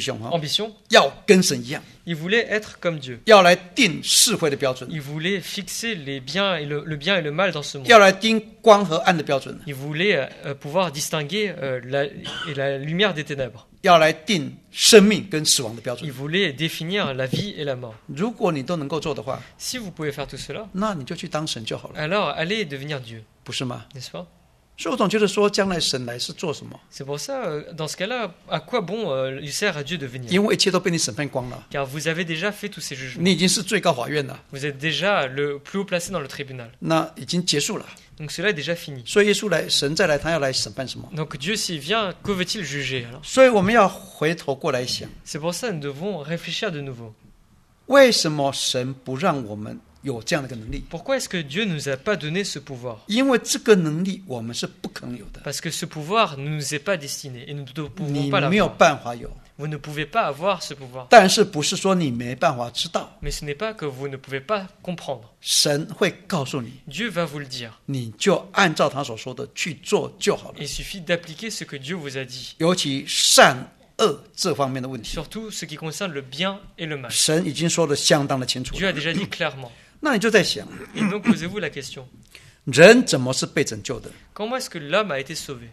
ambition, 要跟神一样， il voulait être comme Dieu. 要来定是非的标准， Il voulait fixer les biens et le, le bien et le mal dans ce monde. 要来定光和暗的标准， Il voulait euh, pouvoir distinguer euh, la, et la lumière des ténèbres. 要来定生命跟死亡的标准 Il。voulait définir la vie et la mort. 如果你都能够做的话， Si vous pouvez faire tout cela, 那你就去当神就好了， alors allez devenir Dieu, 不是吗？ n'est-ce pas? 所以我总觉得说，将来神来是做什么？ C'est pour ça, euh, dans ce cas-là, à quoi bon euh, il sert à Dieu de venir? 因为一切都被你审判光了， Car vous avez déjà fait tous ces jugements. 你已经是最高法院了， Vous êtes déjà le plus haut placé dans le tribunal. 那已经结束了。 Donc cela est déjà fini. 所以耶稣来，神再来，他要来审判什么？ Donc Dieu s'il vient, que veut-il juger alors? 所以我们要回头过来想， C'est pour ça que nous devons réfléchir de nouveau. 为什么神不让我们有这样的一个能力？ Pourquoi est-ce que Dieu ne nous a pas donné ce pouvoir? 因为这个能力我们是不可能有的， Parce que ce pouvoir ne nous est pas destiné et nous ne pouvons 你 pas 没有 l'avoir. 办法有。 Vous ne pouvez pas avoir ce pouvoir. 但是不是说你没办法知道？ Mais ce n'est pas que vous ne pouvez pas comprendre. 神会告诉你， Dieu va vous le dire. 你就按照他所说的去做就好了。 Il suffit d'appliquer ce que Dieu vous a dit. 尤其善恶这方面的问题， Surtout ce qui concerne le bien et le mal. 神已经说的相当的清楚 Dieu a 了。 déjà dit clairement. 那你就在想， Et donc posez-vous la question. 人怎么是被拯救的？ Comment est-ce que l'homme a été sauvé?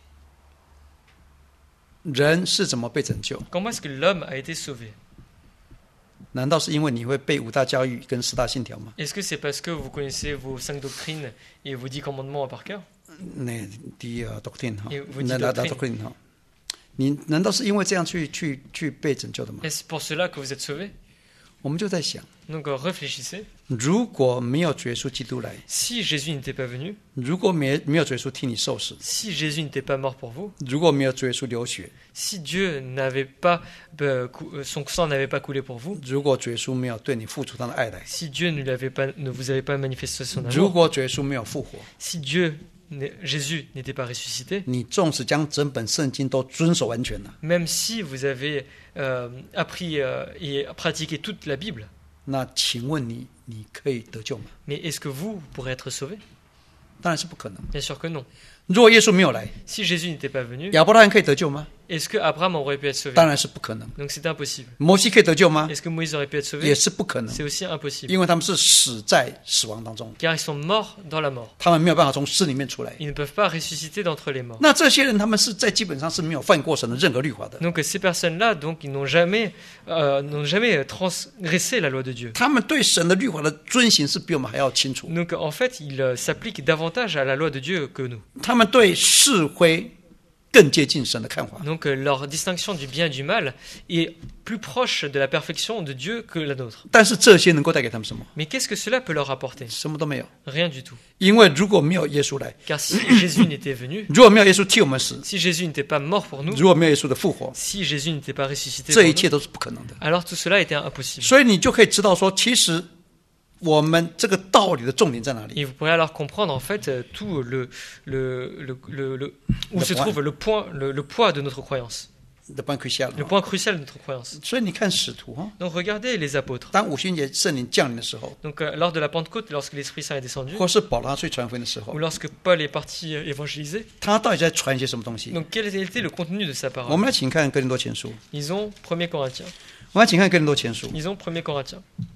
人是怎么被拯救？ Comment est-ce que l'homme a été sauvé? 难道是因为你会背五大教育跟十大信条吗？ Est-ce que c'est parce que vous connaissez vos cinq doctrines et vos dix commandements par cœur? 那第一 doctrine 哈 Et，vous 那 dites 那 doctrine doctrine 哈，你难道是因为这样去去去被拯救的吗？ Est-ce pour cela que vous êtes sauvés? 我们就在想， Donc euh, réfléchissez. 如果没有主耶稣基督来， Si Jésus n'était pas venu, 如果没没有主耶稣替你受死， si Jésus n'était pas mort pour vous, 如果没有主耶稣流血， si Dieu n'avait pas, euh, cou- euh, son sang n'avait pas coulé pour vous, 如果主耶稣没有对你付出他的爱来， si Dieu ne, l'avait pas, ne vous avait pas manifesté son 如 amour, 果主耶稣没有复活， si Dieu, n'est- Jésus n'était pas ressuscité, 你纵使将整本圣经都遵守完全了， même si vous avez euh, appris euh, et pratiqué toute la Bible, 那请问你，你可以得救吗？ mais est-ce que vous pourrez être sauvé? 当然是不可能。 Bien sûr que non. 如果耶稣没有来， Si Jésus n'était pas venu, 亚伯拉罕可以得救吗？ est-ce que Abraham aurait pu être sauvé? 当然是不可能。 Donc c'est impossible. 摩西可以得救吗？ Est-ce que Moïse aurait pu être 也 sauvé? 是不可能， C'est aussi impossible. 因为他们是死在死亡当中， Car ils sont morts dans la mort. 他们没有办法从死里面出来。 Ils ne peuvent pas ressusciter d'entre les morts. 那这些人，他们是在基本上是没有犯过神的任何律法的， Donc ces personnes-là, donc ils n'ont jamais, euh, n'ont jamais transgressé la loi de Dieu. 他们对神的律法的遵行是比我们还要清楚。 Donc en fait, ils euh, s'appliquent davantage à la loi de Dieu que nous. 他们对是非更接近神的看法。 Donc euh, leur distinction du bien et du mal est plus proche de la perfection de Dieu que la nôtre. 但是这些能够带给他们什么？ Mais qu'est-ce que cela peut leur apporter? 什么都没有。 Rien du tout. 因为如果没有耶稣来， Car si Jésus n'était venu, 如果没有耶稣替我们死， si Jésus n'était pas mort pour nous, 如果没有耶稣的复活， si Jésus n'était pas ressuscité 这 pour 一 nous, 切都是不可能的。 alors tout cela était impossible. 所以你就可以知道说，其实我们这个道理的重点在哪里？ Et vous pourrez alors comprendre en fait euh, tout le, le, le, le, le- où Le se point. trouve le, point, le, le poids de notre croyance, 的半亏下了 le。point crucial de notre croyance. 所以你看使徒哈， Donc regardez les apôtres. 当五旬节圣灵降临的时候， Donc euh, lors de la Pentecôte, lorsque l'Esprit Saint est descendu, 或是保罗他去传福音的时候 ou，lorsque Paul est parti euh, évangéliser, 他到底在传一些什么东西？ donc quel était le contenu de sa 我 parole? 们来请看哥林多前书， Lisons premier Corinthiens. 我们来请看哥林多前书， Lisons premier Corinthiens.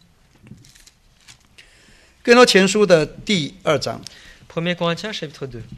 哥林多前书的第二章， premier Corinthiens chapitre deux.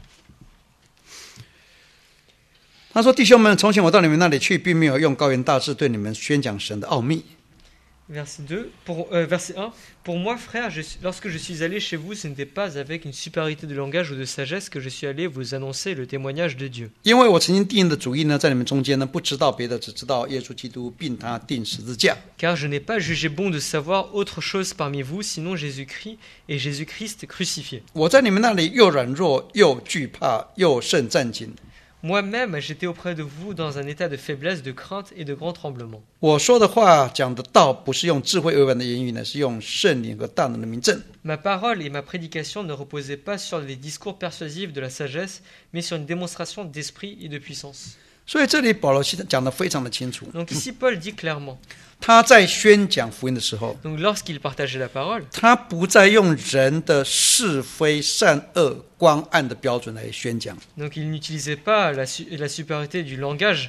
他说：“弟兄们，从前我到你们那里去，并没有用高言大志对你们宣讲神的奥秘。 Verset deux, pour, euh, verset un. Pour moi, frère, je suis- lorsque je suis allé chez vous, ce n'était pas avec une supériorité de langage ou de sagesse que je suis allé vous annoncer le témoignage de Dieu. 因为我曾经定的主意呢，在你们中间呢，不知道别的，只知道耶稣基督，并他定十字架。 Car je n'ai pas jugé bon de savoir autre chose parmi vous, sinon Jésus-Christ et Jésus-Christ crucifié. 我在你们那里又软弱，又惧怕，又甚战兢。 Moi-même, j'étais auprès de vous dans un état de faiblesse, de crainte et de grand tremblement. 我说的话，讲的道，不是用智慧委婉的言语呢，是用圣灵和大能的明证。 Ma parole et ma prédication ne reposaient pas sur les discours persuasifs de la sagesse, mais sur une démonstration d'esprit et de puissance. 所以这里保罗其实讲得非常的清楚。 Donc ici, Paul dit clairement, 他在宣讲福音的时候， donc lorsqu'il partageait la parole, 他不再用人的是非、善恶、光暗的标准来宣讲， donc il n'utilisait pas la, su- la supériorité du langage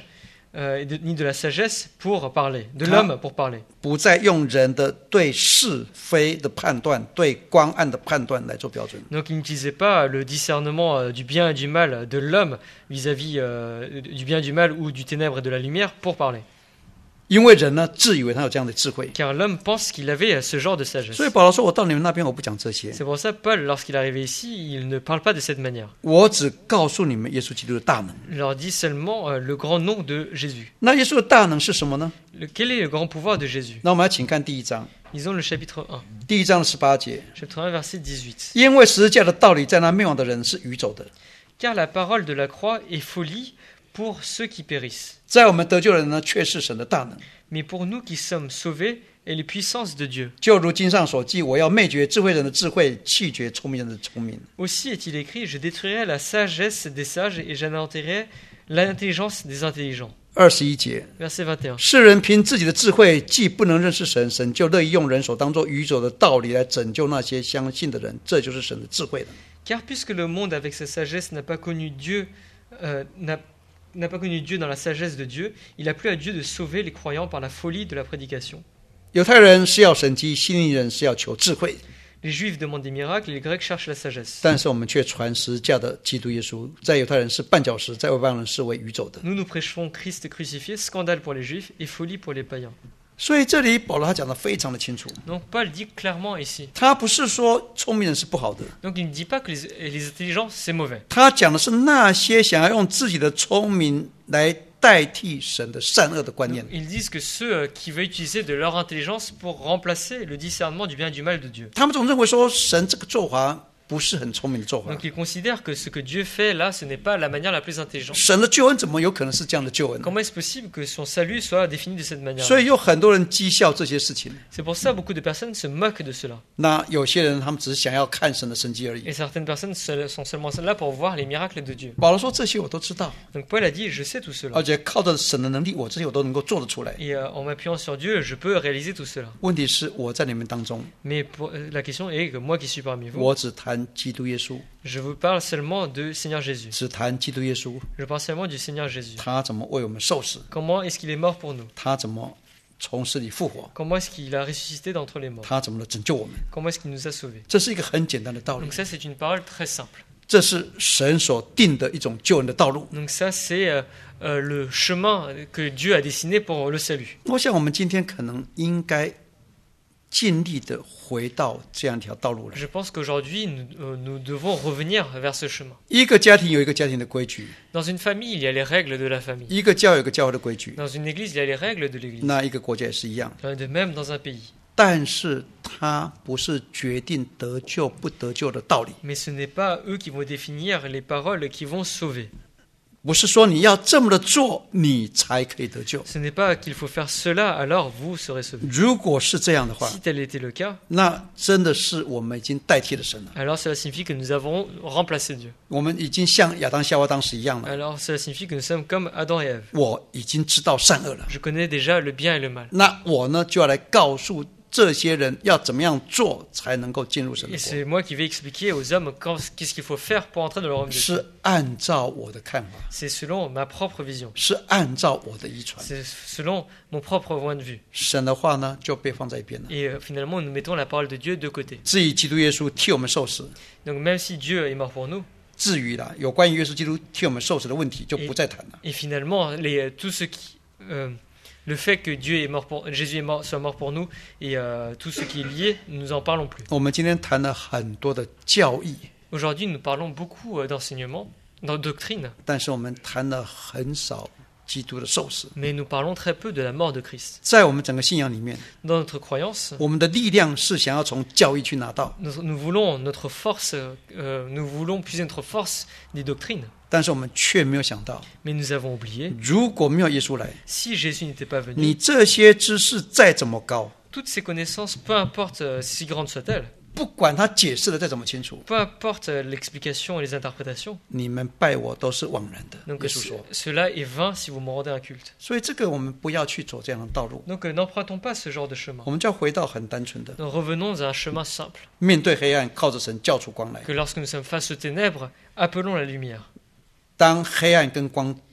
euh, et de- ni de la sagesse pour parler, de Ah. l'homme pour parler. 不再用人的对是非的判断、对光暗的判断来做标准。 Donc il n'utilisait pas le discernement euh, du bien et du mal de l'homme vis-à-vis euh, du bien et du mal ou du ténèbre et de la lumière pour parler. 因为人呢，自以为他有这样的智慧， Car l'homme pense qu'il avait euh, ce genre de sagesse. 所以保罗说：“我到你们那边，我不讲这些， C'est pour ça Paul, lorsqu'il est arrivé ici, il ne parle pas de cette manière. 我只告诉你们耶稣基督的大能。 Il leur dit seulement euh, le grand nom de Jésus. ” 那耶稣的大能是什么呢？ Le- quel est le grand pouvoir de Jésus? 那我们来请看第一章， Lisons le chapitre un, 第一章的十八节。 chapitre un, verset dix-huit. 因为十字架的道理在那灭亡的人是愚拙的， Car la parole de la croix est folie pour ceux qui périssent. 在我们得救的人呢，却是神的大能。 Mais pour nous qui sommes sauvés, est les puissances de Dieu. 就如经上所记：“我要灭绝智慧人的智慧，弃绝聪明人的聪明。” Aussi est-il écrit, je détruirai la sagesse des sages et j'anéantirai l'intelligence des intelligents. 二十一节。 Verset vingt et un. 世人凭自己的智慧，既不能认识神，神就乐意用人所当作愚拙的道理来拯救那些相信的人，这就是神的智慧了。 Car puisque le monde avec sa sagesse n'a pas connu Dieu, euh, n'a, n'a pas connu Dieu dans la sagesse de Dieu, il a plu à Dieu de sauver les croyants par la folie de la prédication. 犹太人是要神迹，希利尼人是要求智慧， Les Juifs demandent des miracles et les Grecs cherchent la sagesse. 但是我们却传十字架的基督耶稣，在犹太人是绊脚石，在外邦人是为愚拙的。 Nous nous prêchons Christ crucifié, scandale pour les Juifs et folie pour les païens. 所以这里保罗他讲得非常的清楚， Donc Paul dit clairement ici. 他不是说聪明人是不好的， Donc il ne dit pas que les, les intelligents c'est mauvais. 他讲的是那些想要用自己的聪明来代替神的善恶的观念。 Ils disent que ceux euh, qui veulent utiliser de leur intelligence pour remplacer le discernement du bien et du mal de Dieu. 他们总认为说神这个做法不是很聪明的做法， Donc ils considèrent que ce que Dieu fait là, ce n'est pas la manière la plus intelligente. 神的救恩怎么有可能是这样的救恩呢？ Comment est-ce possible que son salut soit défini de cette manière? 所以有很多人讥笑这些事情。 C'est pour ça que beaucoup de personnes se moquent de cela. 那有些人他们只是想要看神的神迹而已。 Et certaines personnes se- sont seulement là pour voir les miracles de Dieu. 保罗说这些我都知道， Donc Paul a dit, je sais tout cela. 而且靠着神的能力，我这些我都能够做得出来。 Et euh, en m'appuyant sur Dieu, je peux réaliser tout cela. 问题是我在你们当中， Mais pour- euh, la question est que moi qui suis parmi vous, 我只谈基督耶稣， je vous parle seulement de Seigneur Jésus. 只谈基督耶稣， Je parle seulement du Seigneur Jésus. 他怎么为我们受死， Comment est-ce qu'il est mort pour nous? 他怎么从死里复活， Comment est-ce qu'il a ressuscité d'entre les morts? 他怎么来拯救我们。 Comment est-ce qu'il nous a sauvés? 这是一个很简单的道理， Donc ça, c'est une parole très simple. 这是神所定的一种救恩的道路。 Donc ça, c'est euh, euh, le chemin que Dieu a dessiné pour le salut. 我想我们今天可能应该尽力的回到这样一条道路来。 Je pense qu'aujourd'hui, nous, euh, nous devons revenir vers ce chemin. 一个家庭有一个家庭的规矩， Dans une famille, il y a les règles de la famille. 一个教有一个教会的规矩， Dans une église, il y a les règles de l'église. 那一个国家也是一样。 De même dans un pays. 但是它不是决定得救不得救的道理， Mais ce n'est pas eux qui vont définir les paroles qui vont sauver. 不是说你要这么的做你才可以得救。 Ce n'est pas qu'il faut faire cela, alors vous serez sauvés. 如果是这样的话， Si tel était le cas, 那真的是我们已经代替了神了， alors cela signifie que nous avons remplacé Dieu. 我们已经像亚当夏娃当时一样了。 Alors cela signifie que nous sommes comme Adam et Ève. 我已经知道善恶了， Je connais déjà le bien et le mal. 那我呢就要来告诉这些人要怎么样做才能够进入神 Et 的 c'est 国， moi qui vais expliquer aux hommes quand- qu'est-ce qu'il faut faire pour entrer dans le royaume de Dieu. 是按照我的看法， C'est selon ma propre vision. 是按照我的遗传。 C'est selon mon propre point de vue. 神的话呢就被放在一边了。 Et euh, finalement, nous mettons la parole de Dieu de côté. 至于基督耶稣替我们受死， Donc même si Dieu est mort pour nous, 至于啦有关于耶稣基督替我们受死的问题就不再谈了。 et finalement, les, tout ce qui, euh, le fait que Dieu est mort pour, Jésus est mort, soit mort pour nous, et euh, tout ce qui est lié, nous n'en parlons plus. 我们今天谈了很多的教义， Aujourd'hui, nous parlons beaucoup euh, d'enseignement, de doctrine, 但是我们谈了很少基督的受死。 mais nous parlons très peu de la mort de Christ. 在我们整个信仰里面， Dans notre croyance, 我们的力量是想要从教义去拿到， nous, nous voulons notre force, euh, nous voulons puiser notre force des doctrines, 但是我们却没有想到， mais nous avons oublié, 如果没有耶稣来， si Jésus n'était pas venu, 你这些知识再怎么高， toutes ces connaissances, peu importe euh, si grandes soient-elles, 不管他解释的再怎么清楚， peu importe euh, l'explication et les interprétations, 你们拜我都是枉然的。 donc 耶稣说， ce- cela est vain si vous me rendez un culte. 所以这个我们不要去走这样的道路， Donc euh, n'empruntons pas ce genre de chemin. 我们就要回到很单纯的， Nous revenons à un chemin simple, 面对黑暗，靠着神叫出光来。 que lorsque nous sommes face aux ténèbres, appelons la lumière. 当黑暗跟光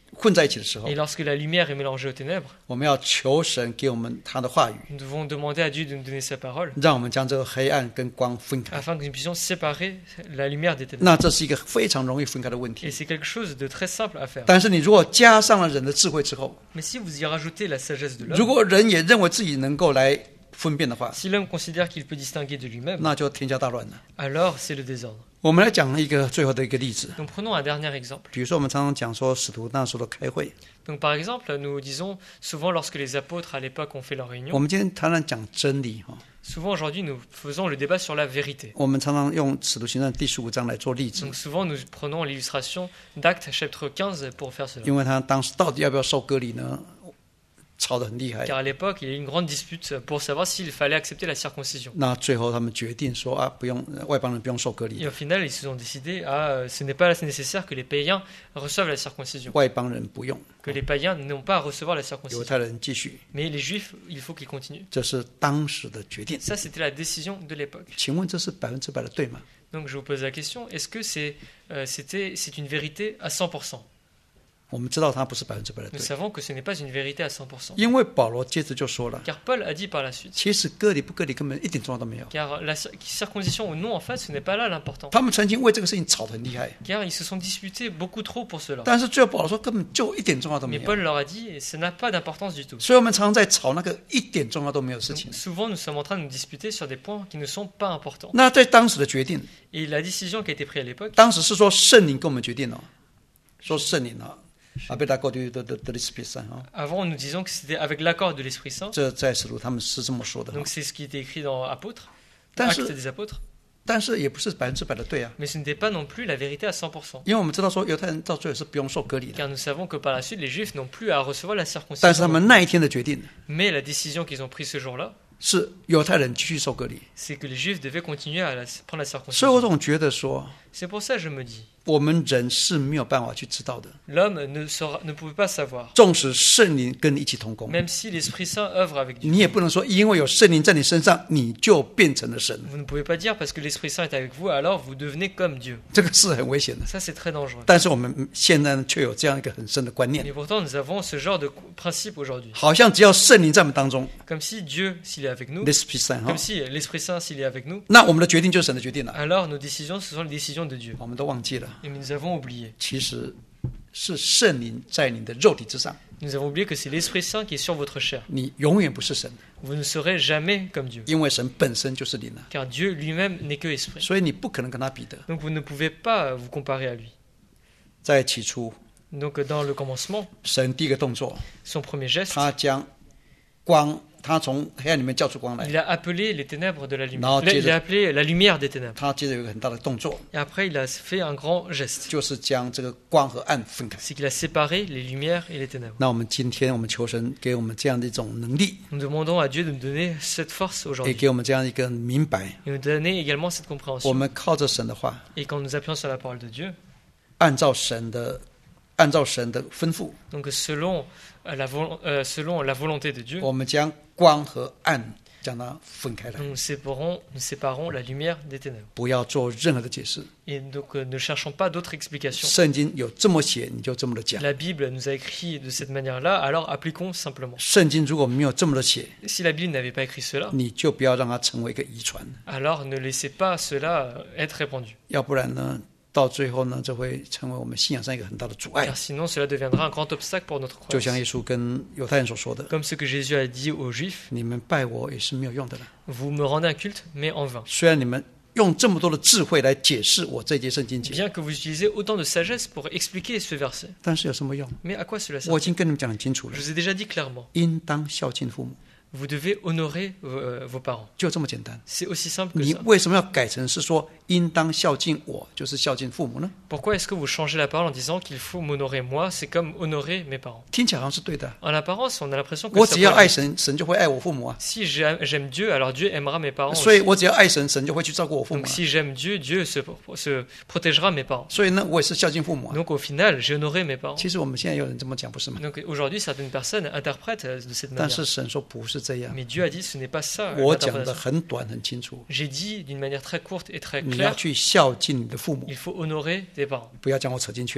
混在一起的时候 Et，lorsque la lumière est mélangée aux ténèbres, 我们要求神给我们他的话语， nous devons demander à Dieu de nous donner sa parole 让我们将这个黑暗跟光分开。 afin que nous puissions séparer la lumière des ténèbres. 那这是一个非常容易分开的问 Et 题。 c'est quelque chose de très simple à faire. 但是你如果加上了人的智慧之后， Mais si vous y rajoutez la sagesse de 如 l'homme, 果人也认为自己能够来分辨的话， si l'homme considère qu'il peut distinguer de lui-même, 那就天下大乱了。 alors c'est le désordre. 我们来讲一个最后的一个例子， Donc prenons un dernier exemple. 比如说我们常常讲说使徒那时候的开会， Donc par exemple, nous disons souvent lorsque les apôtres à l'époque ont fait leur 我 réunion, 们今天常常讲真理哈， souvent aujourd'hui nous faisons le débat sur la vérité. 我们常常用使徒行传第十五章来做例子， Donc souvent nous prenons l'illustration d'Actes chapitre quinze pour faire cela. 因为他当时到底要不要受割礼呢，吵得很厉害。 Car à l'époque, il y a eu une grande dispute pour savoir s'il fallait accepter la circoncision. 那最后他们决定说啊，不用外邦人不用受割礼 Et，au final, ils se sont décidés à euh, ce n'est pas nécessaire que les païens reçoivent la circoncision, 外邦人不用， que les païens n'ont pas à recevoir la 犹 circoncision. 太人继续， Mais les juifs, il faut qu'ils continuent. 这是当时的决定。 Ça, c'était la décision de l'époque. 请问这是百分之百的对吗？ Donc je vous pose la question, est-ce que c'est euh, c'était, c'est une vérité à cent pour cent? 我们知道它不是百分之百的 Nous 对， savons que ce n'est pas une vérité à cent pour cent. 因为保罗接着就说了， Car Paul a dit par la suite, 其实割礼不割礼根本一点重要都没有。 car la cir- circoncision ou non, en fait, ce n'est pas là l'important. 他们曾经为这个事情吵得很厉害， Car ils se sont disputés beaucoup trop pour cela. 但是最后保罗说根本就一点重要都没 Mais 有。 Paul leur a dit, et ça n'a pas d'importance du tout. 所以我们常常在吵那个一点重要都没有的事 Donc, 情。 souvent, nous sommes en train de nous disputer sur des points qui ne sont pas importants. 那在当时的决定， Et la décision qui a été prise à l'époque, 当时是说圣灵跟我们决定哦，说圣灵啊，阿贝达过去的的的的 Spirit 啊， avant, nous disons que c'était avec l'accord de l'Esprit Saint. 这在使徒他们是这么说的。 Donc, c'est ce qui était écrit dans Apôtres, 但 Actes 是 des Apôtres. 但是也不是百分之百的对啊， Mais ce n'était pas non plus la vérité à cent pour cent. 因为我们知道说犹太人到最后是不用受割礼的， Car nous savons que par la suite, les Juifs n'ont plus à recevoir la 但是他 circoncision. 们那一天的决定 Mais la décision qu'ils ont prise ce jour-là, 是犹太人继续受割礼。 c'est que les Juifs devaient continuer à la- prendre la 所以我 circoncision. 总觉得说， C'est pour ça que je me dis, 我们人是没有办法去知道的， l'homme ne, saura- ne pouvait pas savoir, 纵使圣灵跟你一起同工， même si l'Esprit Saint œuvre avec Dieu. 你也不能说因为有圣灵在你身上，你就变成了神， Vous ne pouvez pas dire parce que l'Esprit Saint est avec vous, alors vous devenez comme Dieu. 这个是很危险的。 Ça, c'est très dangereux. 但是我们现在呢，却有这样一个很深的观念， Mais pourtant, nous avons ce genre de principe aujourd'hui. 好像只要圣灵在我们当中 Comme si Dieu, s'il est avec nous, ，L'Esprit Saint 哈 comme，si l'Esprit Saint, s'il est avec nous, 那我们的决定就是神的决定了。 alors nos décisions, ce sont les décisions de Dieu. 我们都忘记了， Et nous avons oublié. 其实是圣灵在你的肉体之上， Nous avons oublié que c'est l'Esprit Saint qui est sur votre chair. 你永远不是神， Vous ne serez jamais comme Dieu. 因为神本身就是灵了， Car Dieu lui-même n'est que Esprit. 所以你不可能跟他比的。 Donc vous ne pouvez pas vous comparer à lui. 在起初， Donc dans le commencement, 神第一个动作， son premier geste, 他将光，他从黑暗里面叫出光来， il a appelé les ténèbres de la lumière. Non, Il a, Dieu- il a appelé la lumière des ténèbres. 他接着有一个很大的动作， Et après, il a fait un grand geste. 就是将这个光和暗分开。 C'est qu'il a séparé les lumières et les ténèbres. 那我们今天，我们求神给我们这样的一种能力， Nous demandons à Dieu de nous donner cette force 也 aujourd'hui. 给我们这样一个明白。 Et nous donner également cette 我 compréhension. 们靠着神的话， Et quand nous appuyons sur la parole de Dieu, 按照神的，按照神的吩咐， donc selon euh, la, vol- euh, selon la volonté de Dieu, 我们将光和暗将它分开来， nous séparons, nous séparons la lumière des ténèbres. 不要做任何的解释。 Et donc euh, ne cherchons pas d'autres explications. 圣经有这么写，你就这么的讲； La Bible nous a écrit de cette manière-là, alors appliquons simplement. 圣经如果没有这么的写， Si la Bible n'avait pas écrit cela, 你就不要让它成为一个遗传， alors ne laissez pas cela euh, être répandu. 要不然呢，到最后呢，这会成为我们信仰上一个很大的阻碍。 Car sinon cela deviendra un grand obstacle pour notre 就像 croyance. 耶稣跟犹太人所说的 Comme ce que Jésus a dit aux Juifs, 你们拜我也是没有用的了。 vous me rendez un culte, mais en vain. 虽然你们用这么多的智慧来解释我这节圣经节， Bien que vous utilisez autant de sagesse pour expliquer ce verset. 但是有什么用？ Mais à quoi cela 我 sert? 已经跟你们讲得很清楚了 Je，vous ai déjà dit clairement, 应当孝敬父母， vous devez honorer euh, vos parents. 就这么简单。 C'est aussi simple que 你 ça. 为什么要改成是说应当孝敬我，就是孝敬父母呢？ Pourquoi est-ce que vous changez la parole en disant qu'il faut m'honorer moi? C'est comme honorer mes parents. 听起来好像是对的。 En apparence, on a l'impression que 我 ça 只要 pourrait- 爱神，神就会爱我父母啊。 si j'aime j'aime Dieu, alors Dieu aimera mes parents 所以 aussi. 我只要爱神，神就会去照顾我父母 Donc 啊。 si j'aime Dieu, Dieu se, se protégera mes parents. 所以呢，我也是孝敬父母啊。 Donc au final, j'ai honoré mes parents. 其实我们现在有人这么讲，不是吗？ Donc aujourd'hui, certaines personnes interprètent euh, de cette 但 manière. 是神说不是这样。 Mais Dieu a dit ce n'est pas ça. euh, 我讲的 l'interprétation. 很短很清楚， J'ai dit d'une manière très courte et très 你要 claire, 去孝敬你的父母， il faut honorer tes parents. 不要将我扯进去了。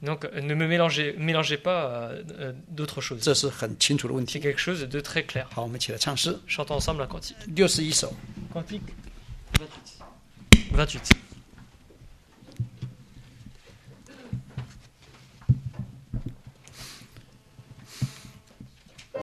Donc euh, ne me mélangez, mélangez pas euh, euh, d'autres choses. 这是很清楚的问 C'est 题。 quelque chose de très clair. 好，我们一起来唱诗 Chantons ensemble un cantique. 六十一首。 Cantique vingt-huit.